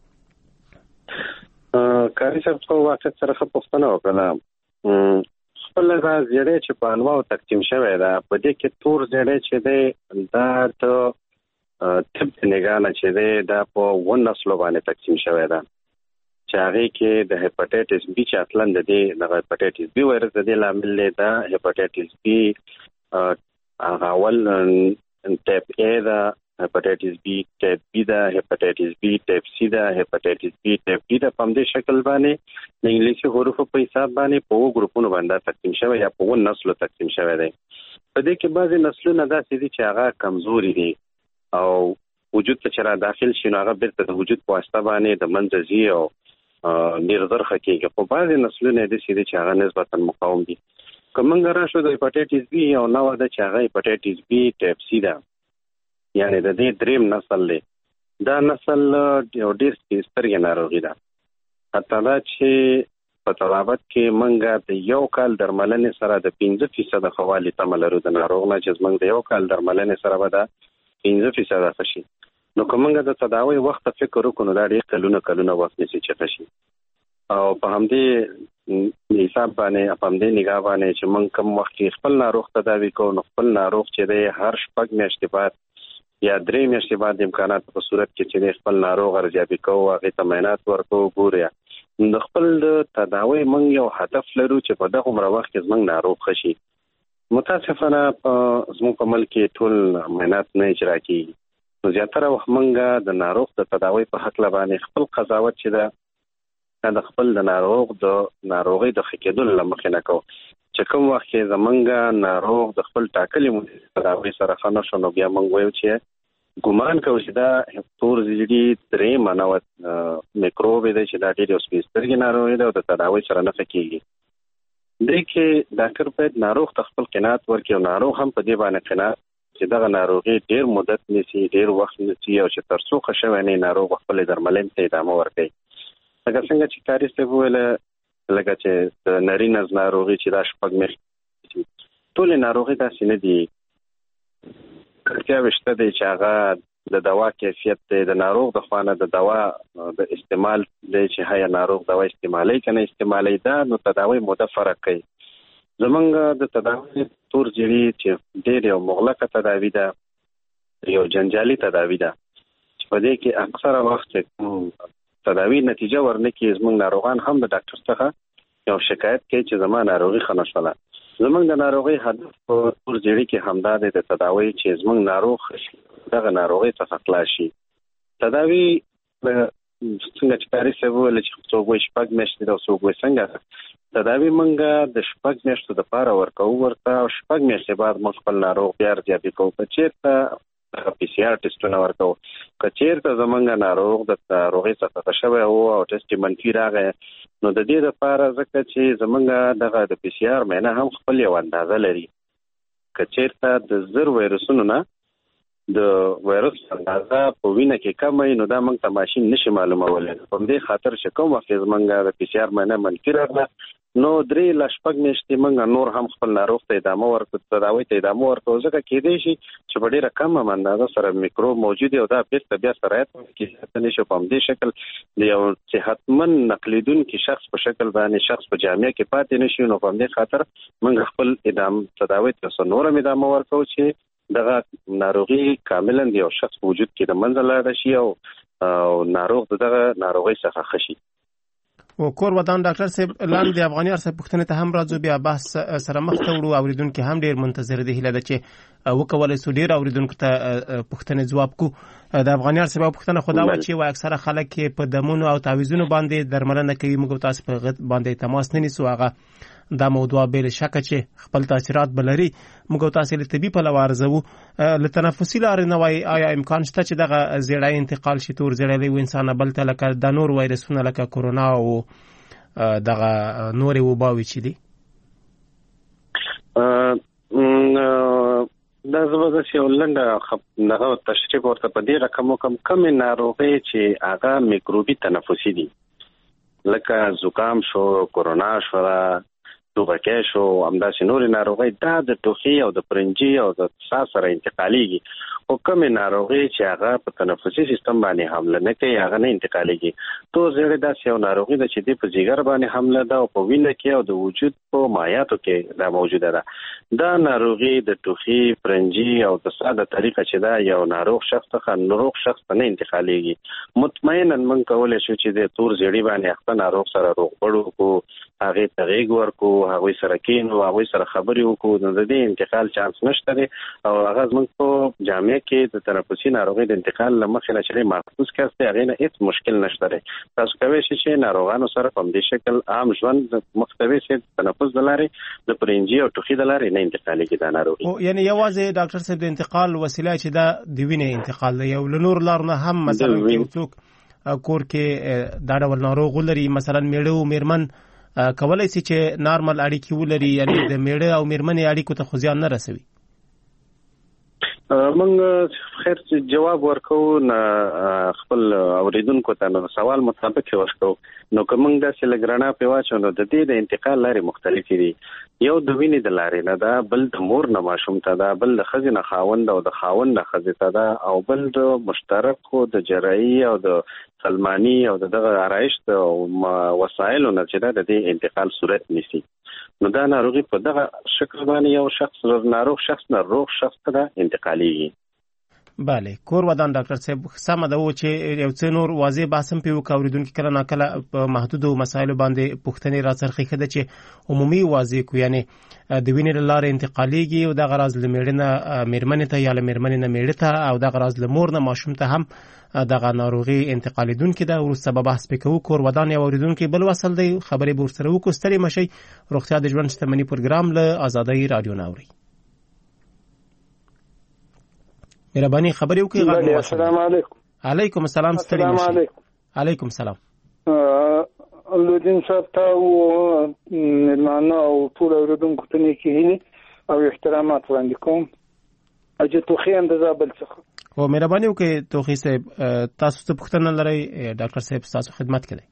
قاری صاحب خو واقعا سره پښتنه وکړه خپل راز زیړی چې په انواع تقسیم شوی ده. په دې کې تور زیړی چې دی دا ته طب نگاه نه چې دی دا په 1 نسلو باندې تقسیم شوی ده چې هغه کې د هپاتایټس بی چې اصلا د دې هپاتایټس بی وایرس د دې لامل دی. دا هپاتایټس بی هغه اول ټایپ A دا هپاتایټس B، ټایپ B دا هپاتایټس B، ټایپ C دا هپاتایټس B، ټایپ D دا په دې شکل باندې د انګلیسي حروفو په حساب باندې په ګروپونو باندې تقسیم شوی یا په نسلو تقسیم شوی دی. په دې کې بعضي نسلونه داسې دي چې هغه کمزوري دي او وجود ته چې را داخل شي نو هغه بیرته د وجود په واسطه باندې د منځه ځي او ډېر زر ښه کېږي. خو بعضې نسلونه یې داسې دي چې هغه نسبتا مقاوم دي. که موږ راشو د هپاتایټس B یو نوع ده چې هغه هپاتایټس B ټایپ C ده، یعنې د دې دریم نسل دی. دا نسل یو ډېر سترګې ناروغي ده، حتی دا چې په طبابت کې موږ د یو کال درملنې سره د 15% ښه والي تمه لرو د ناروغ نه، چې موږ د یو کال درملنې سره به دا 15% ښه شي. نو که موږ د تداوی وخت ته فکر وکړو نو دا ډېر کلونه وخت نیسي چې ښه شي. او په همدې حساب باندې په همدې نګاه باندې چې موږ کوم وخت کې خپل ناروغ تداوي کوو نو خپل ناروغ چې دی هر 6 میاشتې بعد یا 3 میاشتې بعد امکانات په صورت کې چې خپل ناروغ ارزیابي کوو، هغې ته معاینات ورکوو، ګورو. د خپل د تداوی موږ یو هدف لرو چې په دغه عمره وخت کې زموږ ناروغ ښه شي. متاسفانه زموږ په ملک کې ټول معاینات نه اجرا کېږي، نو زیاتره وخت موږ د ناروغ د تداوی په هکله باندې خپل قضاوت چې ده د خپل د ناروغ د ناروغۍ د ښه کېدو له مخې نه کوو. چې کوم وخت کې زموږ ناروغ د خپل ټاکلي مدې تداوی سره ښه نه شو نو بیا موږ وایو چې ګمان کوو چې دا تور زیړي درېیمه نوع میکروب دی چې دا ډېر یو سپین سترګې ناروغي ده او د تداوی سره نه ښه کېږي. دې کې ډاکټر باید ناروغ ته خپل قناعت ورکړي او ناروغ هم په دې باندې قناعت چې دغه ناروغي ډېر مدت نیسي، ډېر وخت نیسي او چې تر څو ښه شوی نه ناروغ خپلې درملنې ته ادامه ورکوي. لکه څنګه چې کاري صاحب وویله لکه چې د نري نز ناروغي چې دا 6 میاشتې ټولې ناروغۍ داسې نه دي. اړتیاوې شته دی چې هغه د دوا کیفیت دی، د ناروغ د خوا نه د دوا د استعمال دی چې هیا ناروغ دوا استعمالوي که نه استعمالوي، دا نو تداوی موده فرق کوي. زمونږ د تداوی تور زیړي چې ډېر یو مغلقه تداوی ده، یو جنجالي تداوی ده چې په دې کې اکثره وخت تداوی نتیجه ورنکړي. زمونږ ناروغان هم د ډاکټر څخه یو شکایت کوي چې زما ناروغي ښه نه شوله. زمونږ د ناروغۍ هدف په تور زیړي کې همدا دی د تداوی چې زمونږ ناروغ دغه ناروغۍ څخه خلاص شي. تداوی څنګه چې کاري صاحب وویل چې څوک وایي 6 میاشتې ده او څوک وایي څنګه ده. تداوی موږ د 6 میاشتو دپاره ورکوو ورته او 6 میاشتې بعد موږ خپل ناروغ بیا ارزیابي کوو. که چېرته PCR ټسټونه ورکوو، که چېرته زمونږ ناروغ د ناروغۍ څخه ښه شوی و او ټسټ یې منفي راغی نو د دې دپاره ځکه چې زمونږ دغه د PCR معاینه هم خپل یو اندازه لري. که چېرته د 1000 وایرسونو نه د وایرس اندازه په وینه کې کم وي نو دا موږ ته ماشین نشي معلومولی. په دې خاطر چې کوم وخت زمونږ د PCR معاینه منفي راغله نو 3 له 6 میاشتې موږ نور هم خپل ناروغ ته ادامه ورکړو، تداوی ته ادامه ورکړو، ځکه کېدای شي چې په ډېره کمه اندازه سره میکروب موجود وي او دا بیرته بیا سرایت کېدای نه شي. په همدې شکل د یو صحتمند نقلیدونکي شخص په شکل باندې شخص په جامعه کې پاتې نه شي. نو په همدې خاطر موږ خپل تداوی ته نور هم ادامه ورکړو چې دغه ناروغي کاملا د یو شخص په وجود کې د منځه لاړه شي او ناروغ دغه ناروغۍ څخه ښه شي. او کور ودان ډاکټر صاحب لاندې د افغاني ارسه پوښتنې ته هم راځو، بیا بحث سره مخ ته وړو. اوریدونکو هم ډیر منتظر دي، هیله ده چې وکولای سو ډیر اوریدونکو ته پوښتنې ځواب کو. د افغاني ارسه په پوښتنه خدا و چې وای اکثره خلک په دمونو او تعویذونو باندې درملنه کوي، موږ تاسو په باندې تماس نه نیسو. هغه دا موضوع بل شک چې خپل تاثیرات بلري، موږ تاسو له طبي په لور ارزو. له تنفسي لارې نه وای آیا امکان شته چې دغه زیړی انتقال شي تور زیړی و انسان بل ته لکه د نور وایرسونه لکه کورونا او دغه نورې وباوي چې دي؟ دا زبردست یو لنډه دغه تشریح ورته په دې رقم کمې ناروغۍ چې هغه میکروبي تنفسي دي، لکه زکام شو، کورونا شو، ټوبکی شو، همداسې نورې ناروغۍ، دا د ټوخي او د پرنجي او د ساه سره انتقالیږي. خو کومې ناروغۍ چې هغه په تنفسي سیستم باندې حمله نه کوي هغه نه انتقالیږي. تور زیړی داسې یو ناروغي ده چې د په جګر باندې حمله ده او په وینه کې او د وجود په مایعاتو کې دا موجوده ده. دا ناروغي د ټوخي، پرنجي او د ساه د طریقه چې دا یو ناروغ شخص څخه ناروغ شخص ته نه انتقالیږي. مطمئنا موږ کولی شو چې د تور زیړي باندې اخته ناروغ سره روغبړ وکړو، هغې ته غېږ ورکړو، هغه سره کینو هغه سره خبرې وکړو نو د دې انتقال چانس نشته دی او هغه زموږ په جامعه کې د تنفسي ناروغي د انتقال لمخې نه چې محفوظ کسته هغه نه هیڅ مشکل نشته دی تاسو کوئ چې ناروغانو سره په دې شکل عام ژوند مختوي چې تنفس د لارې د پرنجي او ټوخي د لارې نه انتقالي کې د ناروغي او یعنی یوازې ډاکټر صاحب د انتقال وسیله چې دا د وینې انتقال دی یو لنور لار نه هم مثلا څوک کور کې دا ډول ناروغ ولري مثلا میړه او میرمن کولای شي چې نارمل اړیکې ولري یعنی د میړه او میرمنې اړیکو ته خو زیان نه رسوي موږ خیر جواب ورکو نه خپل اوریدونکو ته نو سوال مطابق ورکو نو کوم دا چې لګرنا په واچو نو د دې د انتقال لارې مختلفې دي یو د وینې د لارې نه دا بل د مور نه ماشوم ته دا بل د خزینه خاوند او د خاوند نه خزې ته دا او بل د مشترک خو د جراحي او د سلمانی او دغه آرایش او وسایل نه چې دا د دې انتقال صورت نیسي نو دا ناروغي په دغه شکل باندې یو شخص ناروغ شخص نه روغ شخص ته انتقاليږي بله کور ودان ډاکټر صاحب سم ده و چې یو څه نور واضح باسم په وکوریدونکو کله ناکله په محدود مسایلو باندې پوښتنې راڅرخي کده چې عمومي واضح کو یعنی د وینې لاره انتقاليږي او د غراز لمړنه میرمنې ته یا لمرمنې نه میړه ته او د غراز لمور نه ماشوم ته هم دغه ناروغي انتقالیدونکو د ورسته به بحث وکړو کور ودان یا اوریدونکو بل وصل دی خبرې بورسره وکړو ستړي مشي روغتیا د ژوند شتمنۍ پروګرام له آزادۍ رادیو ناوري مهرباني خبرې وکړئ السلام علیکم علیکم السلام ستړي مشي علیکم السلام الدین صاحب ته او ملمانه او ټول اوریدونکو ته نیکی هیله او احترامات وړاندې کوم اجه توخی اندازه بل څه او مهرباني وکړئ توخی صاحب تاسو څه پوښتنه لرئ ډاکټر صاحب تاسو خدمت کوي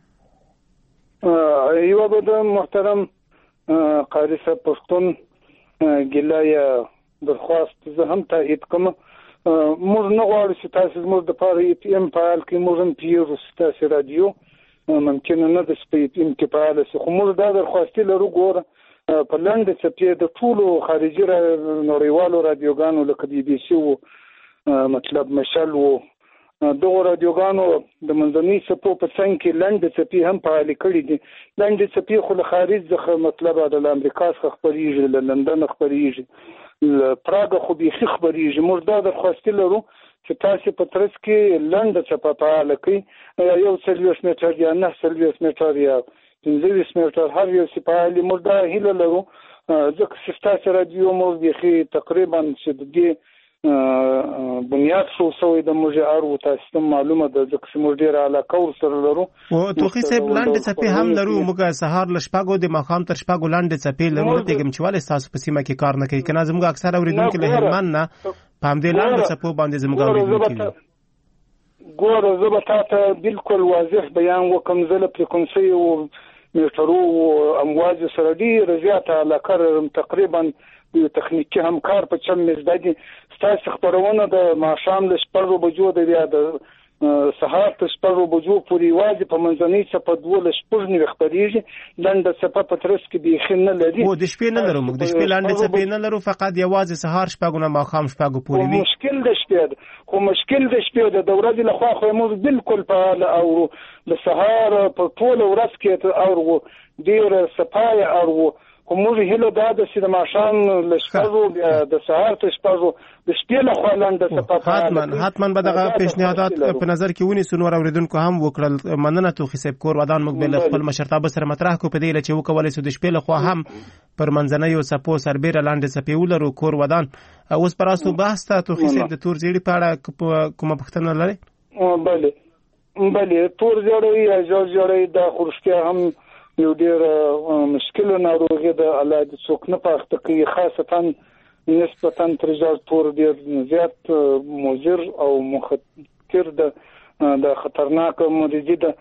یو به محترم قاری صاحب پښتون ګلای درخواست زه هم تایید کوم موږ نه غواړو چې تاسو زموږ د پاره ای پی ام فعال کړئ موږ هم پیو ستاسو رادیو ممکن نه د سپیټ ام کې فعال شي خو موږ دا درخواست لرو ګوره په لنډ څپې د ټولو خارجي نړیوالو رادیوګانو لکه بي بي سي وو مطلب مشل وو دغه رادیوګانو د منځنۍ څپو په څنګ کې لنډ څپې هم فعال کړي دي لنډ څپې خو له خارج څخه مطلب د امریکا څخه خبريږي له لندن خبريږي پراګ خو به خبريږي موږ دا درخواست لرو چې تاسو په ترڅ کې لنډ څپه فعال کړئ یو سلویس میټر یا نه سلویس میټر یا 15 میټر هر یو سپایلی موږ دا هیله لرو ځکه چې تاسو رادیو موږ به تقریبا چې د دې بنیاد شو سوی د موږ ارو تاسو معلومه ده ځکه چې موږ ډیر علاقه ور لرو او توخی صاحب لاندې څپې هم لرو موږ سهار لشپاګو د مخام تر شپاګو لاندې څپې لرو ته کوم چواله تاسو په سیمه کې کار نه کوي کنه زموږ اکثر اوریدونکو له هلمند نه پام دې لاندې څپو باندې زموږ اوریدونکو ګوره زه به تاسو بالکل واضح بیان وکم زله فریکونسي او میټرو او امواج سره ډیر زیاته علاقه تقریبا د تخنیکی همکار په چم مزدادي ستاسو خبرونه د ماشام له شپږو بجو د بیا د سهار ته شپږو بجو پورې واځي په منځنۍ څپه دوله شپږ خبريږي لنډه څپه په ترڅ کې به نه لري او د شپې نه لرو موږ د شپې لاندې څپې نه لرو فقط یوازې سهار شپږو نه ماخام شپږو پورې وي مشکل د شپې خو مشکل د شپې د ورځې له خوا خو موږ بالکل فعال او د سهار په ټول ورځ کې او ډیر صفای او کومه هله دا د سیده ماشان لشکرو د سهار ته شپږو د شپې له خوا لاندې صفه حتما به دغه پیشنهادات په نظر کې ونی سنور اوریدونکو هم وکړل مننه توخی صاحب کور ودان موږ بل خپل مشرتابه سره مطرح کو په دې لچې وکولای سو د شپې له خوا هم پر منځنۍ او صفو سربېره لاندې صفې ولرو کور ودان اوس پراسو بحث ته توخی صاحب د تور زیړی پاړه کومه پښتنه لري بله تور زیړی یا زیړی د خورشتیا هم یو ډیر مشکل ناروغي د علاج څوک نه پاخته کوي خاصتا نسبتا ترجال تور ډیر زیات مضر او مخاطر د خطرناک مرضی ده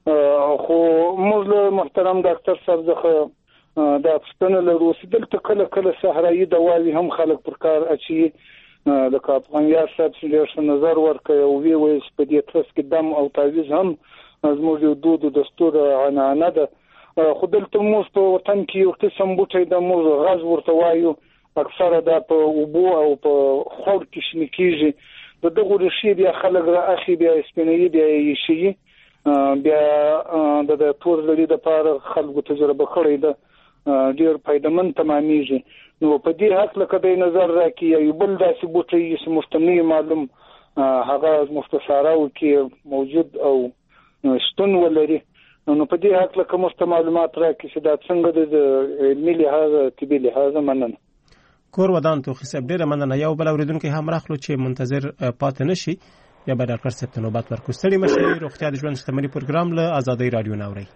خو موږ محترم ډاکټر صاحب زخه د پښتنه له روسیدل ته کله کله صحرایي دواوی هم خلک پر کار اچي د کاپغانیا صاحب څخه نظر ورکړي او وی په دې ترڅ کې دم او تعویض هم زموږ دود او دستور عنعنه ده خو دلته موږ په وطن کې یو قسم بوټي د موږ غاز ورته وایو اکثره د په اوبو او په خور کې شنه کیږي دغه رشي بیا خلک را اخی بیا سپینې بیا شي بیا د تور لري د پاره خلکو تجربه کړې ده ډیر فائدمن تمامېږي. نو په دې حق لکه د نظر راکې یو بل داسې بوټي چې مستمنی معلوم هغه مستشارو کې موجود او شتون ولري. نو په دې حق لکه مست معلومات راکې چې دا څنګه د علمي لحاظ طبي لحاظ مننه. کور ودان توخي صاحب ډیره مننه. یو بل اوریدونکو هم راخلو چې منتظر پاتې نشي یا به ډاکټر صاحب ته نوبت ورکړو. ستړي مشي روغتیا د ژوند شتمنۍ پروګرام له آزادۍ رادیو ناوري.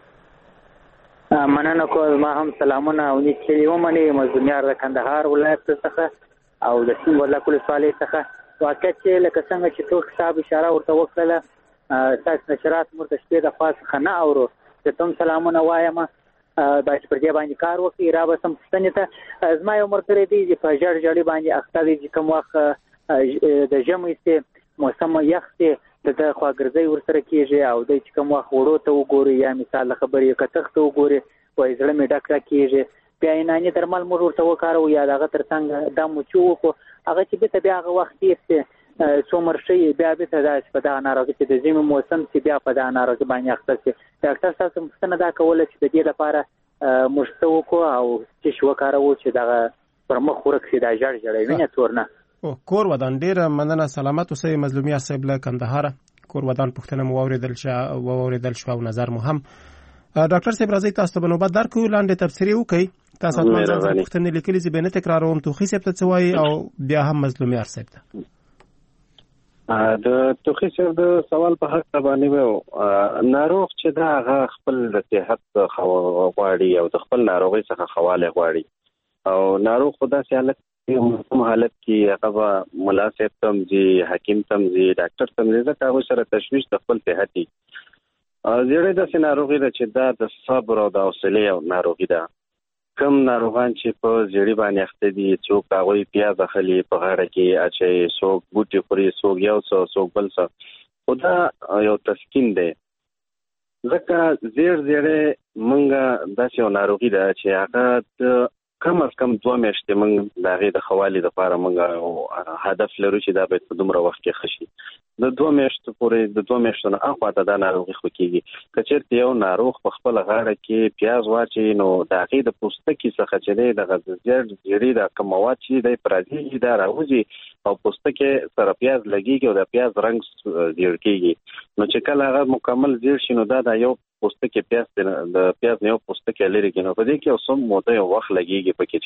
مننه کوم. ما هم سلامونه او نیکي ومني مزدمیار د کندهار ولایت څخه او د سیم ولا کول صالح څخه واقع چې لکه څنګه چې ټول حساب اشاره ورته وکړه تاسو نشرات مرته شپې د خاص خنه اورو ته تم سلامونه وایم دا چې پر دې باندې کار وکړي را به سم ستنې ته زما یو مرګري دی چې په جړ جړی باندې اخته دي چې کوم وخت د ژمي سه موسم یخ سه د خواګرځي ورسره کیږي او د چې کوم وخت وړو ته وګوري یا مثال خبرې کتخ ته وګوري وای زړه می ډک را کیږي بیا نه درمل مور ورته وکارو یا دغه ترڅنګ د موچو کو هغه چې به بیا هغه وخت یې څومره شي بیا به تداس په دا ناروغي چې د زمي موسم چې بیا په دا ناروغي باندې اخته شي. ډاکټر تاسو مستنه دا کوله چې د دې لپاره مشتو کو او چې شو کارو چې دغه پر مخ ورکړي دا جړ جړې ویني تورنه. کور ودان ډیره مننه. سلامت اوسئ مظلومي صاحب له کندهار. کور ودان پښتنه مو اوریدل شو او نظر مو هم. ډاکټر صاحب راځي تاسو ته نوبت درکو لاندې تفسیری وکړئ. تاسو ته ځان پښتنه لیکلي چې به نه تکراروم توخي صاحب ته څوای او بیا هم مظلومي صاحب ته. د توخي صاحب د سوال په حق باندې و ناروغ چې دا هغه خپل د صحت غواړي او د خپل ناروغي څخه حواله غواړي او ناروغ خدا سي حالت کوم حالت کې هغه ملا صاحب تمځي حکیم تمځي ډاکټر تمځي ځکه هغه سره تشویش د خپل صحتي زیړې د سيناروغي د چې دا د صبر او د حوصله او ناروغي ده. کم ناروغان چې په زیړی باندې اخته دي څوک هغه پیاز اخلي په غاړه کې اچي څوک بوټي خوري څوک یو څوک بل څه خدا یو تسکین دی ځکه زیړې مونږه داسې ناروغي ده چې هغه کم از کم 2 میاشتې مونږ دغه د خوالي لپاره مونږ هدف لرو چې دا به په دومره وخت کې خشي. د 2 میاشتو پورې د 2 میاشتو نه اخوا ته دا ناروغي خو کېږي. کچېرته یو ناروغ په خپل غاړه کې پیاز واچي نو دغه د پوستکي څخه چې د زیړی د کوم مواد چې د پرادي دا راوځي او پوستکي سره پیاز لګيږي او د پیاز رنگ زیړ کېږي. نو چې کله هغه مکمل زیړ شي نو دا یو پوستکي د پیاز نه پوستکي لري کې نو په دې کې اوسم موده یو وخت لګيږي پکې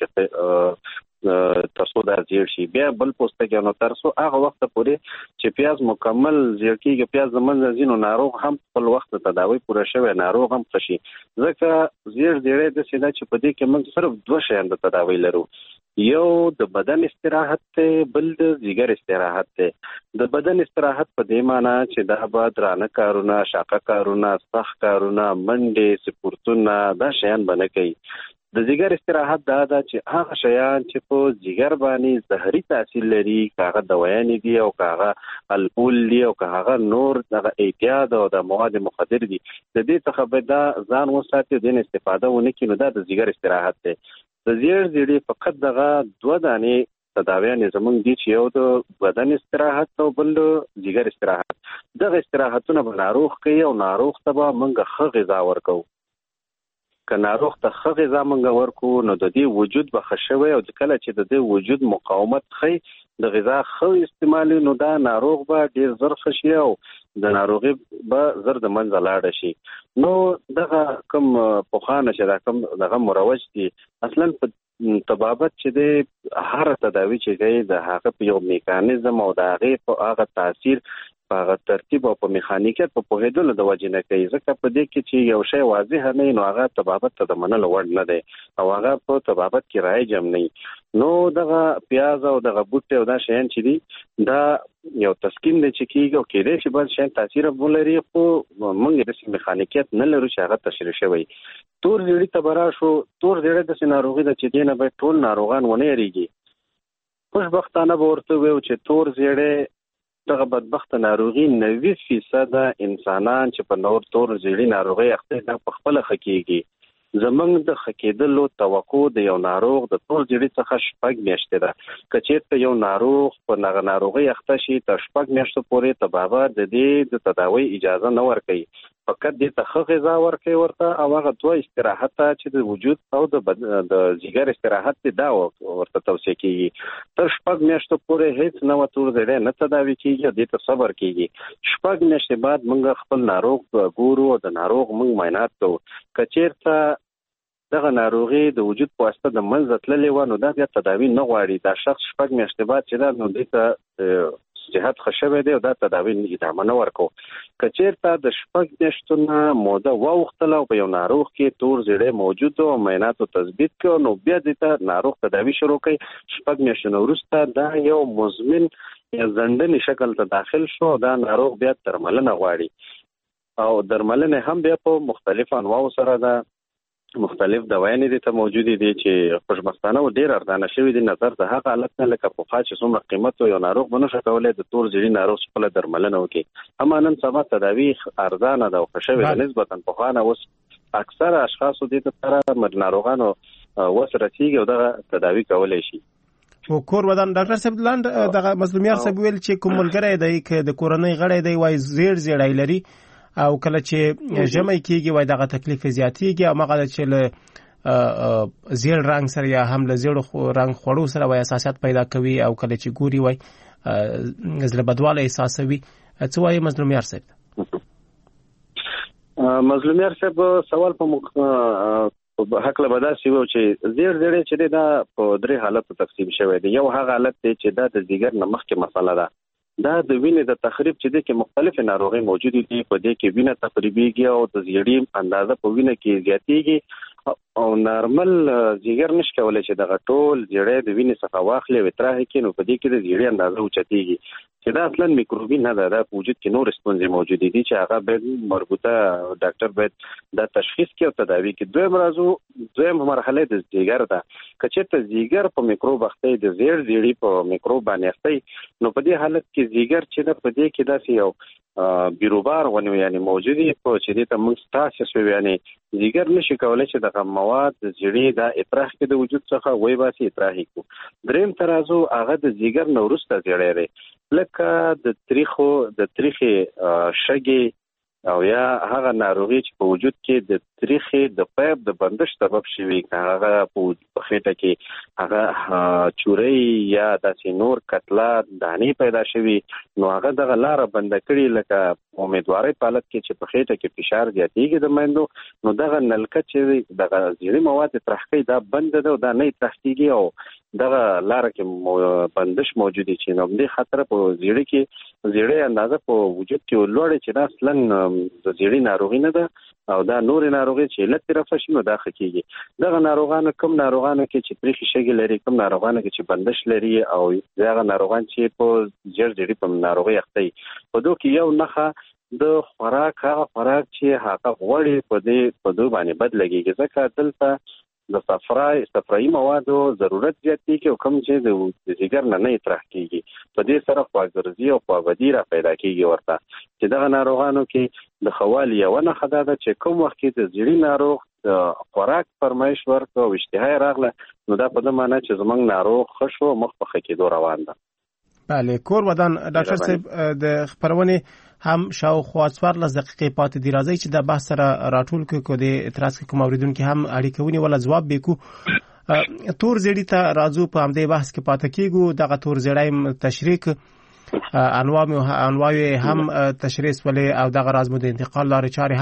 چې تاسو دا زیړ شي بیا بل پوستکي نو ترسو هغه وخت پورې چې پیاز مکمل زیړ کېږي پیاز د منځ ځینو ناروغ هم خپل وخت تداوی پوره شوی ناروغ هم خشي. ځکه زیړې د سیده چې په دې کې موږ صرف 2 شیان د تداوی لرو. یو د بدن استراحت ته بل د جګر استراحت ته. د بدن استراحت په دې معنی چې دا به درانه کارونه شاقه کارونه سخت کارونه منډې سپورتونه دا شیان بنه کوي. د جګر استراحت دا چې هغه شیان چې په جګر باندې زهري تاثیر لري کاغه دوايانې دي او کاغه الکول دي او کاغه نور د اعتیاد او د مواد مخدر دي د دې څخه به دا ځان وساتي د استفاده ونه کینو دا د جګر استراحت ته. د زیړی فقط دغه 2 دانې تداویانې زمونږ دي چې یو د بدن استراحت او بل جګر استراحت. دغه استراحتونه به ناروغ کوي او ناروغ ته به موږ ښه غذا ورکو. که ناروغ ته ښه غذا موږ ورکو نو د دې وجود به ښه شوی او کله چې د دې وجود مقاومت خي د غذا ښه استعمال نو دا ناروغ به ډیر زر خشي او د ناروغي به زر د منځ لاړ شي. نو دغه کوم پوخانه چې دا کوم دغه مروج دي اصلا په طبابت چې د هر تداوی چې کوي د هغه په یو میکانیزم او د هغه تاثیر په هغه ترتیب او په میخانیکت په پوهېدل د وجه نه کوي. ځکه په دې کې چې یو شی واضح نه نو هغه طبابت ته د منلو وړ نه دی او هغه په طبابت کې رایج هم نه. نو دغه پیاز او دغه بوټي او دا شیان چې دي دا یو تسکین دی چې کېږي او کېدای شي بل شیان تاثیر ولري خو موږ د میخانیکت نه لرو چې هغه تشریح شوی. تور زیړی ته برا شو. تور زیړی د ناروغي د چې دینه به ټول ناروغان ونه یریږي. خوشبختانه به ورته ویو چې تور زیړی دغه بدبخت ناروغي 90% انسانان چې په نور تور زیړی ناروغي اخته د خپل خکېږي زمنګ د خکېدلو توقع د یو ناروغ د تور زیړي څخه 6 میاشتې ده. کچېرته یو ناروغ په ناروغي اخته شي تر 6 میاشتو پورې طبابه د دې د تداوی اجازه نه ورکوي، فقط د ښه غذا ورکوي ورته او هغه 2 استراحت چې د وجود او د ځیګر استراحت دا ورته توصیه کیږي. تر 6 میاشتو پورې هیڅ نوې تور زیړي نه تداوی کیږي، د ته صبر کیږي. 6 میاشتې بعد موږ خپل ناروغ ګورو او د ناروغ موږ معاینات کوو. کچېرته دغه ناروغي د وجود په واسطه د منځ تللې و نو دا بیا تداوی نه غواړي. دا شخص 6 میاشتې بعد چې دا نو د صحت خښوي دی او دا تداوی ادامه نه ورکو. کچېرته د 6 میاشتو نه موده واوختله او په یو ناروغ کې تور زیړی موجود او معایناتو تثبیت کړو نو بیا د ناروغ تداوی شروع کړي. 6 میاشتو وروسته دا یو مزمن یا ځنډنی شکل ته داخل شو، دا ناروغ بیا درملنه غواړي او درملنه هم بیا په مختلف انواعو سره ده. مختلف دوايانې دي ته موجود دي چې خوشبختانه او ډیر ارزانه شوی دي نظر د هغه حالت نه لکه په خاص څومره قیمت یو ناروغ بنو شکولای د تور زیړي ناروغ خپل درملنه وکي. اما نن سبا تداوی ارزانه ده او خوشوي نسبتا په خانه اوس اکثر اشخاص دي ته ناروغانو وسرتيږي او دغه تداوی کولای شي. او کور ودان ډاکټر صاحب لاند دغه مظلومیار صاحب ویل چې کوم ملګری دی ک د کورنۍ غړی دی وای زیړی لري او کله چې جمع کیږي وای دغه تکلیف زیاتیږي او مغه چې له زیړ رنگ سره یا هم له زیړ رنگ خوړو سره وای اساسات پیدا کوي او کله چې ګوري وای زړه بدواله احساسوي. څه وای مظلومیار صاحب؟ مظلومیار صاحب سوال په حق له بدا سی وو چې زیړ چې دا په 3 حالتو تقسیم شوی دی. یو هغه حالت دی چې دا د ځیګر نه مخکې مسله ده، دا د وینې د تخریب چې د کې مختلف ناروغي موجود دي، په دې کې وینه تخریبيږي او د زیړی اندازه په وینه کې زیاتېږي او نارمل ځیګر نشي کولای چې دغه ټول زیړی د وینې څخه واخلي او تراه کې نو په دې کې د زیړی اندازه اوچتېږي چې دا اصلا میکروبي نه ده، د وجود کې نور ستونزې موجود دي چې هغه به مربوطه ډاکټر باید دا تشخیص کوي او تداوی کوي. دویم مرحله د زیګر ده. کچېرته زیګر په میکروب اخته د زیړی په میکروب باندې اخته نو په دې حالت کې زیګر چې د په دې کې داسې یو بیروبار ونی یعنی موجودي په چې د تمنګ تاسو یعنی زیګر نشي کولای چې دغه مواد زیړی د اطراح کې د وجود څخه وای باسي اطراحي کو. دریم ترازو هغه د زیګر نورسته زیړی لکه د تاریخي شګي او یا هغه ناروغي چې په وجود کې د تاریخي د پایپ د بندش سبب شوي، هغه په خېټه کې هغه چوري یا د نور کتلا دانی پیدا شوي نو هغه د لار بند کړي لکه امیدواري حالت کې چې په خېټه کې فشار زیاتېږي د مندو نو دغه نلکه چې د زیړی مواد ترخکې دا بند ده او دا نه ترخکېږي او دغه لار کې بندش موجود دي چې نو د خطر په زیړی کې زیړی اندازه په وجود کې لوړ چې دا اصلا د زیړی ناروغي نه ده او دا نور ناروغي چې لته طرف شي نو دا خکېږي. دغه ناروغانو کوم ناروغانو کې چې پریخي شګي لري، کوم ناروغانو کې چې بندش لري او دغه ناروغان چې په زیړی په ناروغي اخته په دوه کې یو نخه د خوراک هغه خوراک چې هغه غوړي په دوه باندې بد لګيږي ځکه دلته د صفرائی موادو ضرورت زیاتېږي او کوم چې د ځیګر نه اطراح کیږي په دې سره خواګرځي او خواګدي را پیدا کیږي ورته چې دغه ناروغانو کې د خوالي یو نه خدای ده چې کوم وخت کې د زیړی ناروغ د خوراک فرمایش ورکو او اشتهای راغله نو دا په دې معنی چې زمنګ ناروغ خشو مخ په خکېدو روان ده. بله کور ودان ډاکټر صاحب د خبرونه هم شاوخوا 14 دقیقې پاتې دی، راځي چې د بحث سره راټول کو د اعتراض کوم اوریدونکو هم اړیکه ونی ولا جواب بیکو. تور زیړی ته راځو په همدې بحث کې پاتې کیږو. دغه تور زیړی تشریح انواع هم تشریح ولې او دغه راز مو د انتقال لارې چارې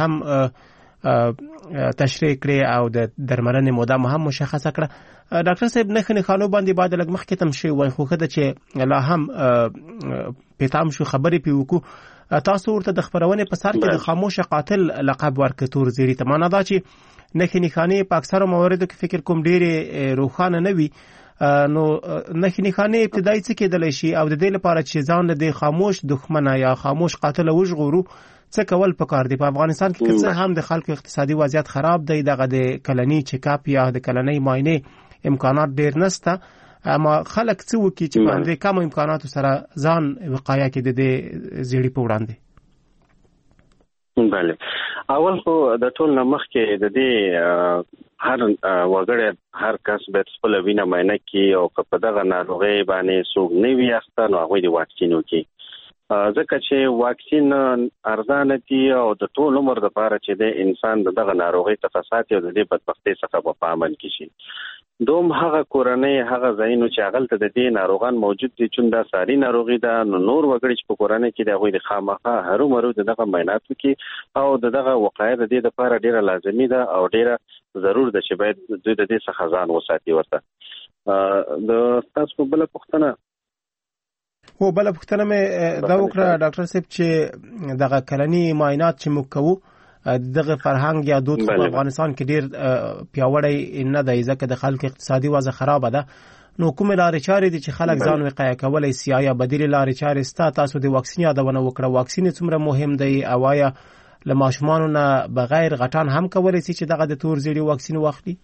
هم تشریح کړي او د درملنې موده هم مشخصه کړه. ډاکټر صاحب نخنه خانو باندې بعد لګ مخ کې تم شي وای خو کده چې لا هم پېتام شو خبرې پیوکو تاسو ورته د خبرونه په سر کې د خاموش قاتل لقب ورکړ تور زیړی ته. معنا دا چې نخنه خانه په اکثره مواردو کې فکر کوم ډېر روخانه نه وي نو نخنه خانه ابتدایي څه کېدل شي او د دې لپاره چې ځان د خاموش دښمن یا خاموش قاتل وژغورو څه کول پکار دی. په افغانستان کې څه هم د خلکو اقتصادي وضعیت خراب دی، دغه د کلنی چیک اپ یا د کلنی معاینه امکانات ډیر نسته، اما خلک څه وکړي چې باندې کم امکاناتو سره ځان وقایه کې د زیړی په وړاندې. بله اول خو د ټول نمخ کې د دې هر وګړی هر کس به خپل وینه معاینه کوي او په دغه ناروغي باندې څوک نه وي اخته نو هغه د واکسین وکړي ځکه چې واکسین ارزانه دي او د ټول عمر لپاره چې د انسان دغه ناروغي څخه ساتي او د دې بدبختۍ څخه په امن کې شي دوم هغه کورنۍ هغه ځایونو چې هغه د دې ناروغان موجود دي چې دا ساري ناروغي ده نو نور وګړي چې په کورنۍ کې د هغوی د خامخا هرو مرو دغه معاینات وکړي او دغه وقایه د دې لپاره ډیره لازمي ده او ډیره ضرور ده چې باید دوی د دې څخه ځان وساتي ورته د تاسو بل پوښتنه بل پوښتنه مې دا وکړه ډاکټر صاحب چې دغه کلنی معاینات چې موږ کوو دغه فرهنګ یا دود په افغانستان کې ډیر پیاوړی نه دی ځکه د خلکو اقتصادي وضع خراب ده نو کوم لارې چارې دي چې خلک ځان وقایه کولای شي یا بدیل لارې چارې تاسو د واکسین یادونه وکړه واکسین څومره مهم دی او آیا له ماشومانو نه بغیر غټان هم کولای شي چې دغه د تور زیړي واکسین واخلي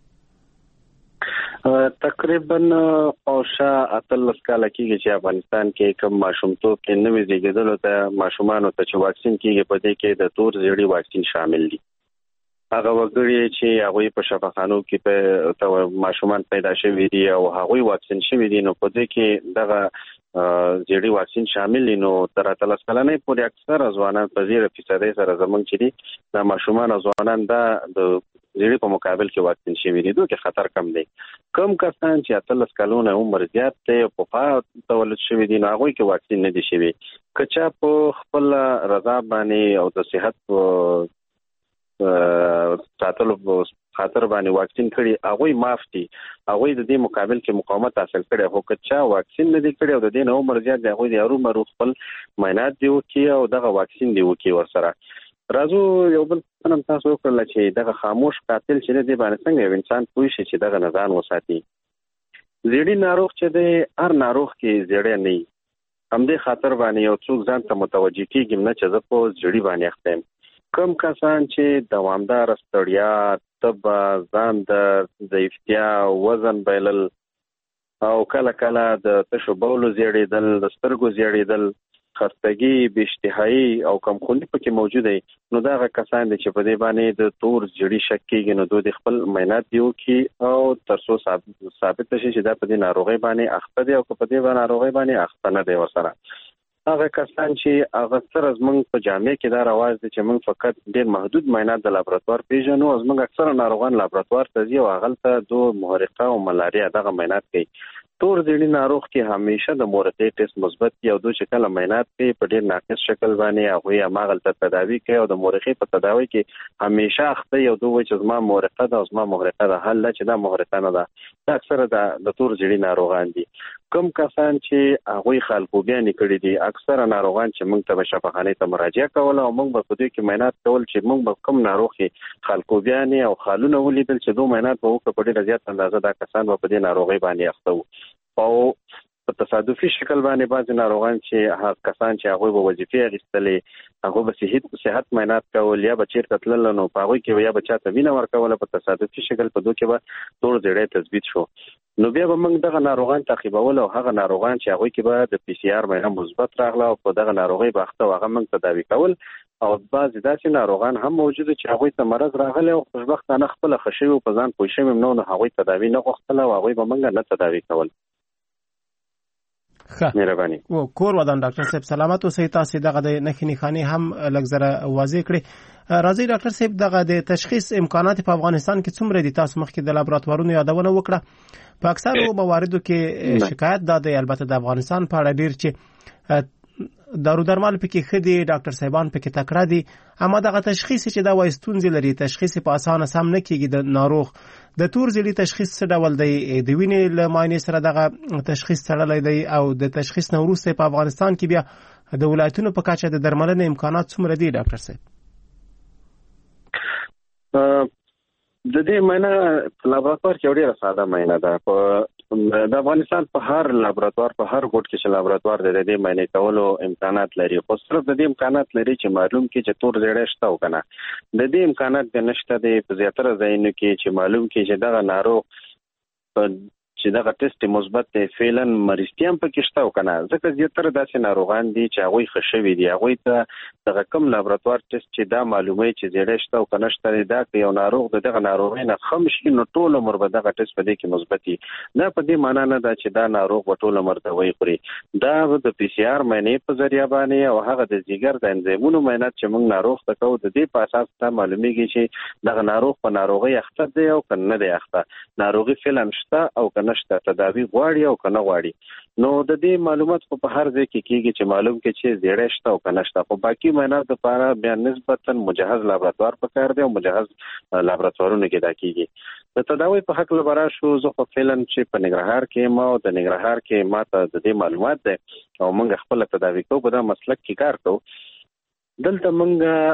تقریبا اوشا اتلس کاله کېږي چې افغانستان کې کوم ماشومتوب کې نوې زیږیدلو ته ماشومانو ته چې واکسین کېږي په دې کې د تور زیړي واکسین شامل دي هغه وګړي چې هغه په شفاخانو کې په ماشومان پیدا شوي دي او هغه واکسین شوي دي نو په دې کې دغه زیړي واکسین شامل دي نو تر 13 کلنې پورې اکثر ځوانان په 0% سره زمونږ چې دي د ماشومان ځوانان د زیړي په مقابل کې واکسین شوي دي دوی کې خطر کم دی کم کسان چې 13 کلونه عمر زیات دی په پخوا تولد شوي دي نو هغه کې واکسین نه دي شوي کچا په خپل رضا باندې او د صحت ساتلو خاطر باندې واکسین کړي هغه معاف دي هغه د دې مقابل کې مقاومت حاصل کړي هو کچا واکسین نه دي کړي او د دې نو عمر زیات دی هغه د هرو مرو خپل معاینات دی وکي او دغه واکسین دی وکي ورسره راځو یو بل څه تاسو وکړل چې دغه خاموش قاتل چې دی باندې څنګه یو انسان پوه شي چې دغه نزان وساتي زیړی ناروغ چې دی هر ناروغ کې زیړی نه هم دې خاطر باندې یو څوک ځان ته متوجي کیږي نه چې زه په زیړی باندې اخته کم کسان چې دوامدار ستړیا تب ځان د ضعیفتیا وزن بایلل او کله کله د تشو بولو زیړیدل د سترګو زیړیدل خستګي بشتهایی او کمخونی پکې موجود دی نو دا کسان چې په دې باندې د تور زیړی شک کېږي نو دوی خپل معاینات دیو کی او ترڅو ثابت شي چې دا په دې ناروغي باندې اخته دی او په دې باندې ناروغي باندې اخته نه دی ورسره هغه کسان چې هغه سره زمونږ په جامع کې دا رواج دي چې موږ فقط ډېر محدود معاینات د لابراتوار پیژنو زمونږ اکثره ناروغان لابراتوار ته ځي او هغه ته دوه محرقه او ملاریا دغه معاینات کوي تور زیړی ناروغ کې همیشه د مورقې ټیسټ مثبت دی او دوی چې کله معاینات کوي په ډېر ناقص شکل باندې هغه هماغل ته تداوی کوي او د مورقې په تداوی کې همیشه اخته یو دوی چې زما مورقه ده او زما مورقه ده حل چې دا مورقه نه ده دا اکثره د تور زیړی ناروغان دي کوم کسان چې هغه خلکو بیان کړی دي اکثره ناروغان چې موږ ته شفاخانه ته مراجعه کوله او موږ په دې کې معاینات کول چې موږ کوم ناروغ خلکو بیان او خالونه ولیدل چې دوه معاینات به وکړو په ډېر زیات اندازه دا کسان په دې ناروغي باندې اخته او په تصادفي شکل باندې بعض ناروغان چې هغه کسان چې هغه په وظیفه اغستلې هغه به صحت معاینات کول یا بچیر تتلل نو په هغه کې یا بچا ته وینه ورکول په تصادفي شکل په دوه کې به تور زیړی تثبیت شو نو بیا به موږ دغه ناروغان تعقیبول او هغه ناروغان چې هغه کې به د پی سی آر معاینه مثبت راغله او په دغه ناروغي باخته هغه موږ تداوی کول او بعض داسې ناروغان هم موجود چې هغه ته مرض راغلی او خوشبختانه خپل خشوي په ځان پوښیم نو هغه تداوی نه غوښتل او هغه به موږ نه تداوی کول مهرباني کور ودان ډاکټر صاحب سلامت اوسئ تاسو دغه د نخنی خاني هم لګزره واضح کړي راځي ډاکټر صاحب دغه د تشخیص امکانات په افغانستان کې څومره دي تاسو مخکې د لابراتوارونو یادونه وکړه په اکثرو مواردو کې شکایت ده البته د افغانستان په اړه ډیر چې دارو درمل پکې خدي ډاکټر صاحبان پکې تکړه دي اما دغه تشخیص چې دا وایستونځ لري تشخیص په اسانه سم نه کیږي د ناروغ د تور زیړي تشخیص څه ډول دی د وینې له معاینې سره دغه تشخیص تړلی دی او د تشخیص نه وروسته په افغانستان کې بیا د ولایتونو په کچه د درملنې امکانات څومره دي ډاکټر صاحب د دې معاینه لابراتوار کې ډیره ساده معاینه ده د افغانستان په هر لابراتوار په هر ګوټ کې چې لابراتوار د دې معاینه کولو امکانات لري خو صرف د دې امکانات لري چې معلوم کې چې تور زیړی شته او کنه د دې امکانات د نشته د زیاتره ځایونو کې چې معلوم کې چې دغه ناروغ چې دغه ټیسټ مثبت دی فعلا مریضتیا هم پکې شته او کنه ځکه زیاتره داسې ناروغان دي چې هغوی ښه شوي دي هغوی ته دغه کوم لابراتوار ټیسټ چې دا معلوموي چې زیړی شته او کنه شته دا که یو ناروغ د دغه ناروغۍ نه ښه شي نو ټول عمر به دغه ټیسټ په دې کې مثبت وي دا په دې معنا نه ده چې دا ناروغ به ټول عمر دوایي خوري دا د پی سی آر معاینې په ذریعه باندې او هغه د ځیګر د انزیمونو معاینات چې موږ ناروغ ته کوو د دې په اساس ته معلومیږي چې دغه ناروغ په ناروغۍ اخته دی او که نه دی اخته ناروغي فعلا شته او که نه شته تداوي غواړي او که نه غواړي نو د دې معلومات په هر ځای کې کېږي چې معلوم کې چې زیړی شته او که نه شته خو باقي معاینات لپاره بیا نسبتا مجهز لابراتوار پکار دی او مجهز لابراتوارونو کې دا کېږي د تداوي په حق لپاره شو زه خو فعلا چې په ننګرهار کې ما او د ننګرهار کې ما ته د دې معلومات دی او موږ خپل تداوي کوو په دا مسلک کې کار کوو دلته موږ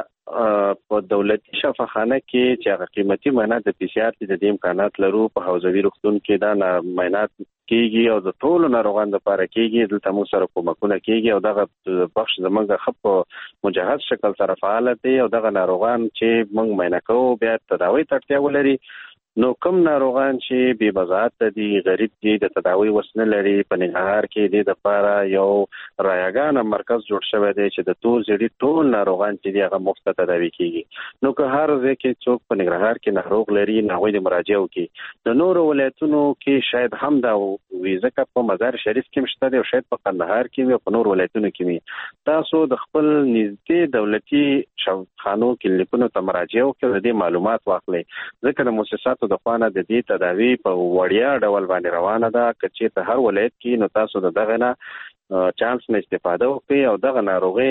په دولتي شفاخانه کې چې هغه قیمتي معاینات د پی سی آر د دې امکانات لرو په حوزوي روغتون کې دا معاینات کېږي او د ټولو ناروغانو لپاره کېږي دلته موږ سره کومکونه کېږي او دغه بخش زموږ ښه په مجهز شکل سره فعال دی او دغه ناروغان چې موږ معاینه کوو بیا تداوی ته اړتیا ولري نو کوم ناروغان چې بې وضاحت دي غریب دي د تداوی وس نه لري په ننګرهار کې د لپاره یو رایګان مرکز جوړ شوی دی چې د تور زیړي ټول ناروغان چې دی هغه مفت تداوی کیږي نو که هر ځای کې څوک په ننګرهار کې ناروغ لري هغوی د مراجعه وکړي د نورو ولایتونو کې شاید هم دا وي ځکه په مزار شریف کې شته دی او شاید په قندهار کې وي او په نورو ولایتونو کې وي تاسو د خپل نږدې دولتي شفاخانو کلینیکونو ته مراجعه وکړئ د دې معلومات واخلئ ځکه د مؤسساتو د خوانه د دې تداوی په وړیا ډول باندې روانه ده که چېرته هر ولایت کې نو تاسو د دغه نه چانس نه استفاده وکړئ او دغه ناروغۍ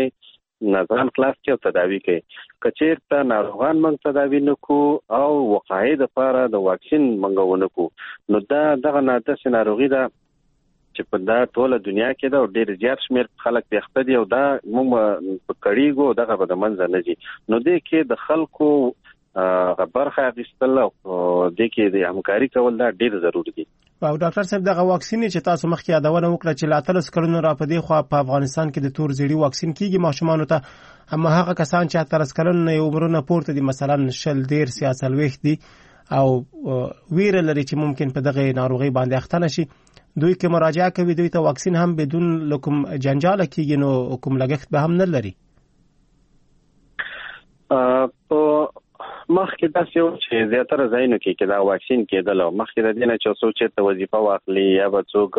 ځان خلاص کړئ او تداوی کړئ که چېرته ناروغان موږ تداوی نه کړو او وقایې دپاره د واکسین موږ ونه کړو نو دا دغه داسې ناروغي ده چې په دا ټوله دنیا کې ده او ډېر زیات شمېر خلک پې اخته دي او دا موږ په کړېږو دغه به د منځه نه ځي نو دې کې د خلکو برخه اخیستل او د کې د همکاري کول دا ډیر ضروری دي او ډاکټر صاحب دغه واکسین چې تاسو مخکې یادونه وکړه چې لا 13 کلونو را پدې خو په افغانستان کې د تور زیړي واکسین کیږي ماشومان ته اما هغه کسان چې 13 کلونو یو عمرونه پورته دي مثلا شل ډیر سیاسل وخت دي او ویره لري چې ممکن په دغه ناروغي باندې اخته نشي دوی کې مراجعه کوي دوی ته واکسین هم بدون لکم جنجال کیږي نو کوم لګښت به هم نه لري مخکې داسې و چې زیاتره ځایونو کې دا واکسین کېدل او مخکې د دې نه چې څوک چېرته وظیفه واخلي یا به څوک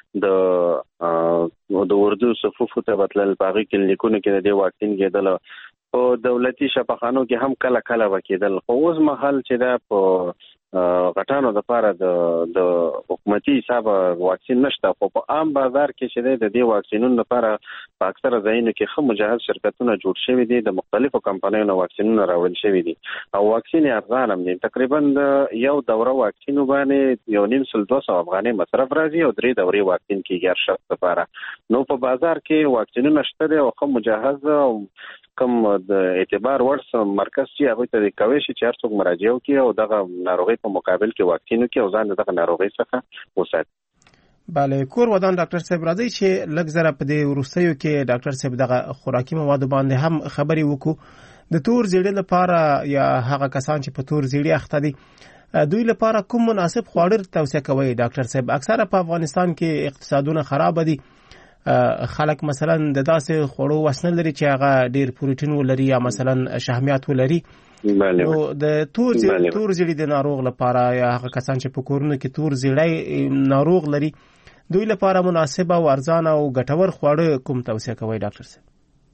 د اردو صفوفو ته به تلل په هغې کلینیکونو کې د دې واکسین کېدل په دولتي شفاخانو کې هم کله کله به کېدل خو اوس مهال چې دا په غټانو دپاره د حکومتي حساب واکسین نشته خو په عام بازار کې چې د دې واکسینونو لپاره په اکثره ځایونو کې ښه مجهز شرکتونه جوړ شوي دي د مختلفو کمپنیو نه واکسینونه راوړل شوي دي او واکسین یې ارزان هم دي تقریبا د یو دوره واکسینو باندې 1,200 افغانۍ مصرف راځي او 3 دورې واکسین کېږي هر شخص لپاره نو په بازار کې واکسینونه شته دي او ښه مجهز او کوم د اعتبار وړ مرکز چې هغه ته کوي چې هر څوک مراجعه وکړي او دغه ناروغي په مقابل کې واکسین وکړي او ځان دغه ناروغي څخه وساتي بله کور ودان ډاکټر صاحب راځي چې لږ زره په دې وروستیو کې ډاکټر صاحب دغه خوراکي موادو باندې هم خبرې وکړو د تور زیړي لپاره یا هغه کسان چې په تور زیړي اخته دي دوی لپاره کوم مناسب خواړه توصیه کوي ډاکټر صاحب اکثره په افغانستان کې اقتصادونه خراب دي خلک مثلا د داسې خوړو وسنه لري چې هغه ډیر پروتین ولري یا مثلا شحمیات ولري نو د تور زیړي د ناروغ لپاره یا هغه کسان چې په کورونو کې تور زیړی ناروغ لري دوی لپاره مناسب او ارزانه او ګټور خواړه کوم توصیه کوي ډاکټر صاحب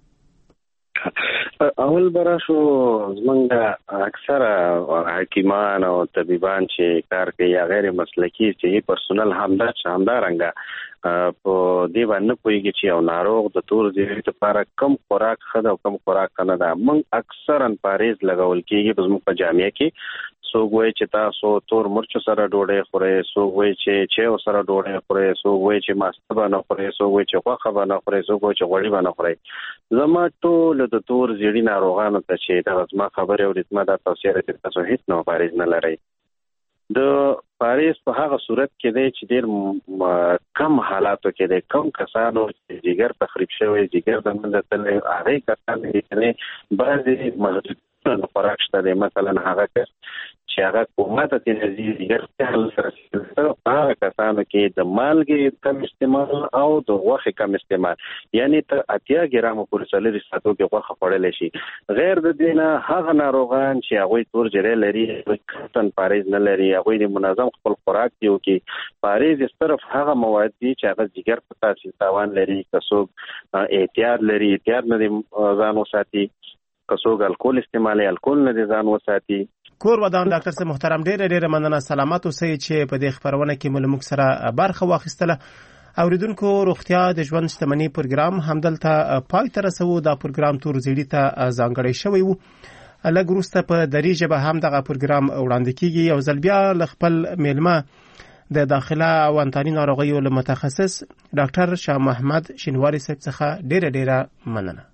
اول براشو زمونږ اکثره حکیمان او طبيبان چې کار کوي یا غیر مسلکی چې پرسونل همدارنګه په دې باندې پوهیږي چې یو ناروغ د تور زیړي لپاره کم خوراک ښه ده او کم خوراک نه ده موږ اکثرا پاریز لګول کېږي په زموږ په جامعه کې څوک وایي چې تاسو تور مرچو سره ډوډۍ خورئ څوک وایي چې چایو سره ډوډۍ خورئ څوک وایي چې ماسته به نه خورئ څوک وایي چې غوښه به نه خورئ څوک وایي چې غوړي به نه خورئ زما ټول د تور زیړي ناروغانو ته چې دغه زما خبرې اورېد ما دا توصیه ده چې تاسو هېڅ نوع پاریز نه لرئ د پاریز په هغه صورت کې دی چې ډېر کم حالاتو کې دی کم کسانو چې جګر تخریب شوی جګر د منځه تللی هغې کسان دي چې بعضې محدودیتونه د خوراک شته دی مثلا هغه کس چې هغه کومه ته انرژي ډیر سره هغه کسانو کې د مالګې کم استعمال او د غوښې کم استعمال، یعنی تر 80 ګرام پورې څلور ساعتو کې غوښه خوړل شي. غیر د دې نه هغه ناروغان چې هغه تور جری لري، کتن پاریز نه لري، هغه د منظم خپل خوراک دیو کې پاریز صرف هغه مواد دي چې هغه جګر په تاسو تاوان لري، کڅوګ احتیاط لري، احتیاط نه ځان وساتي، کڅوګ الکول استعمالي، الکول نه ځان وساتي. کور ودان ډاکټر صاحب محترم، ډېر مننه، سلامات اوسئ چې په دې خبرونه کې ملموږ سره برخه واخیستله. اوریدونکو، روغتیا د ژوند شتمنۍ پروګرام همدلته پای ته رسو. دا پروګرام تور زیړي ته ځانګړی شوی وو. لږ وروسته په دري ژبه هم دغه پروګرام وړاندې کیږي. یو ځل بیا له خپل میلمه د داخله او انتاني ناروغیو له متخصص ډاکټر شاه محمد شینواري صاحب څخه ډېره مننه.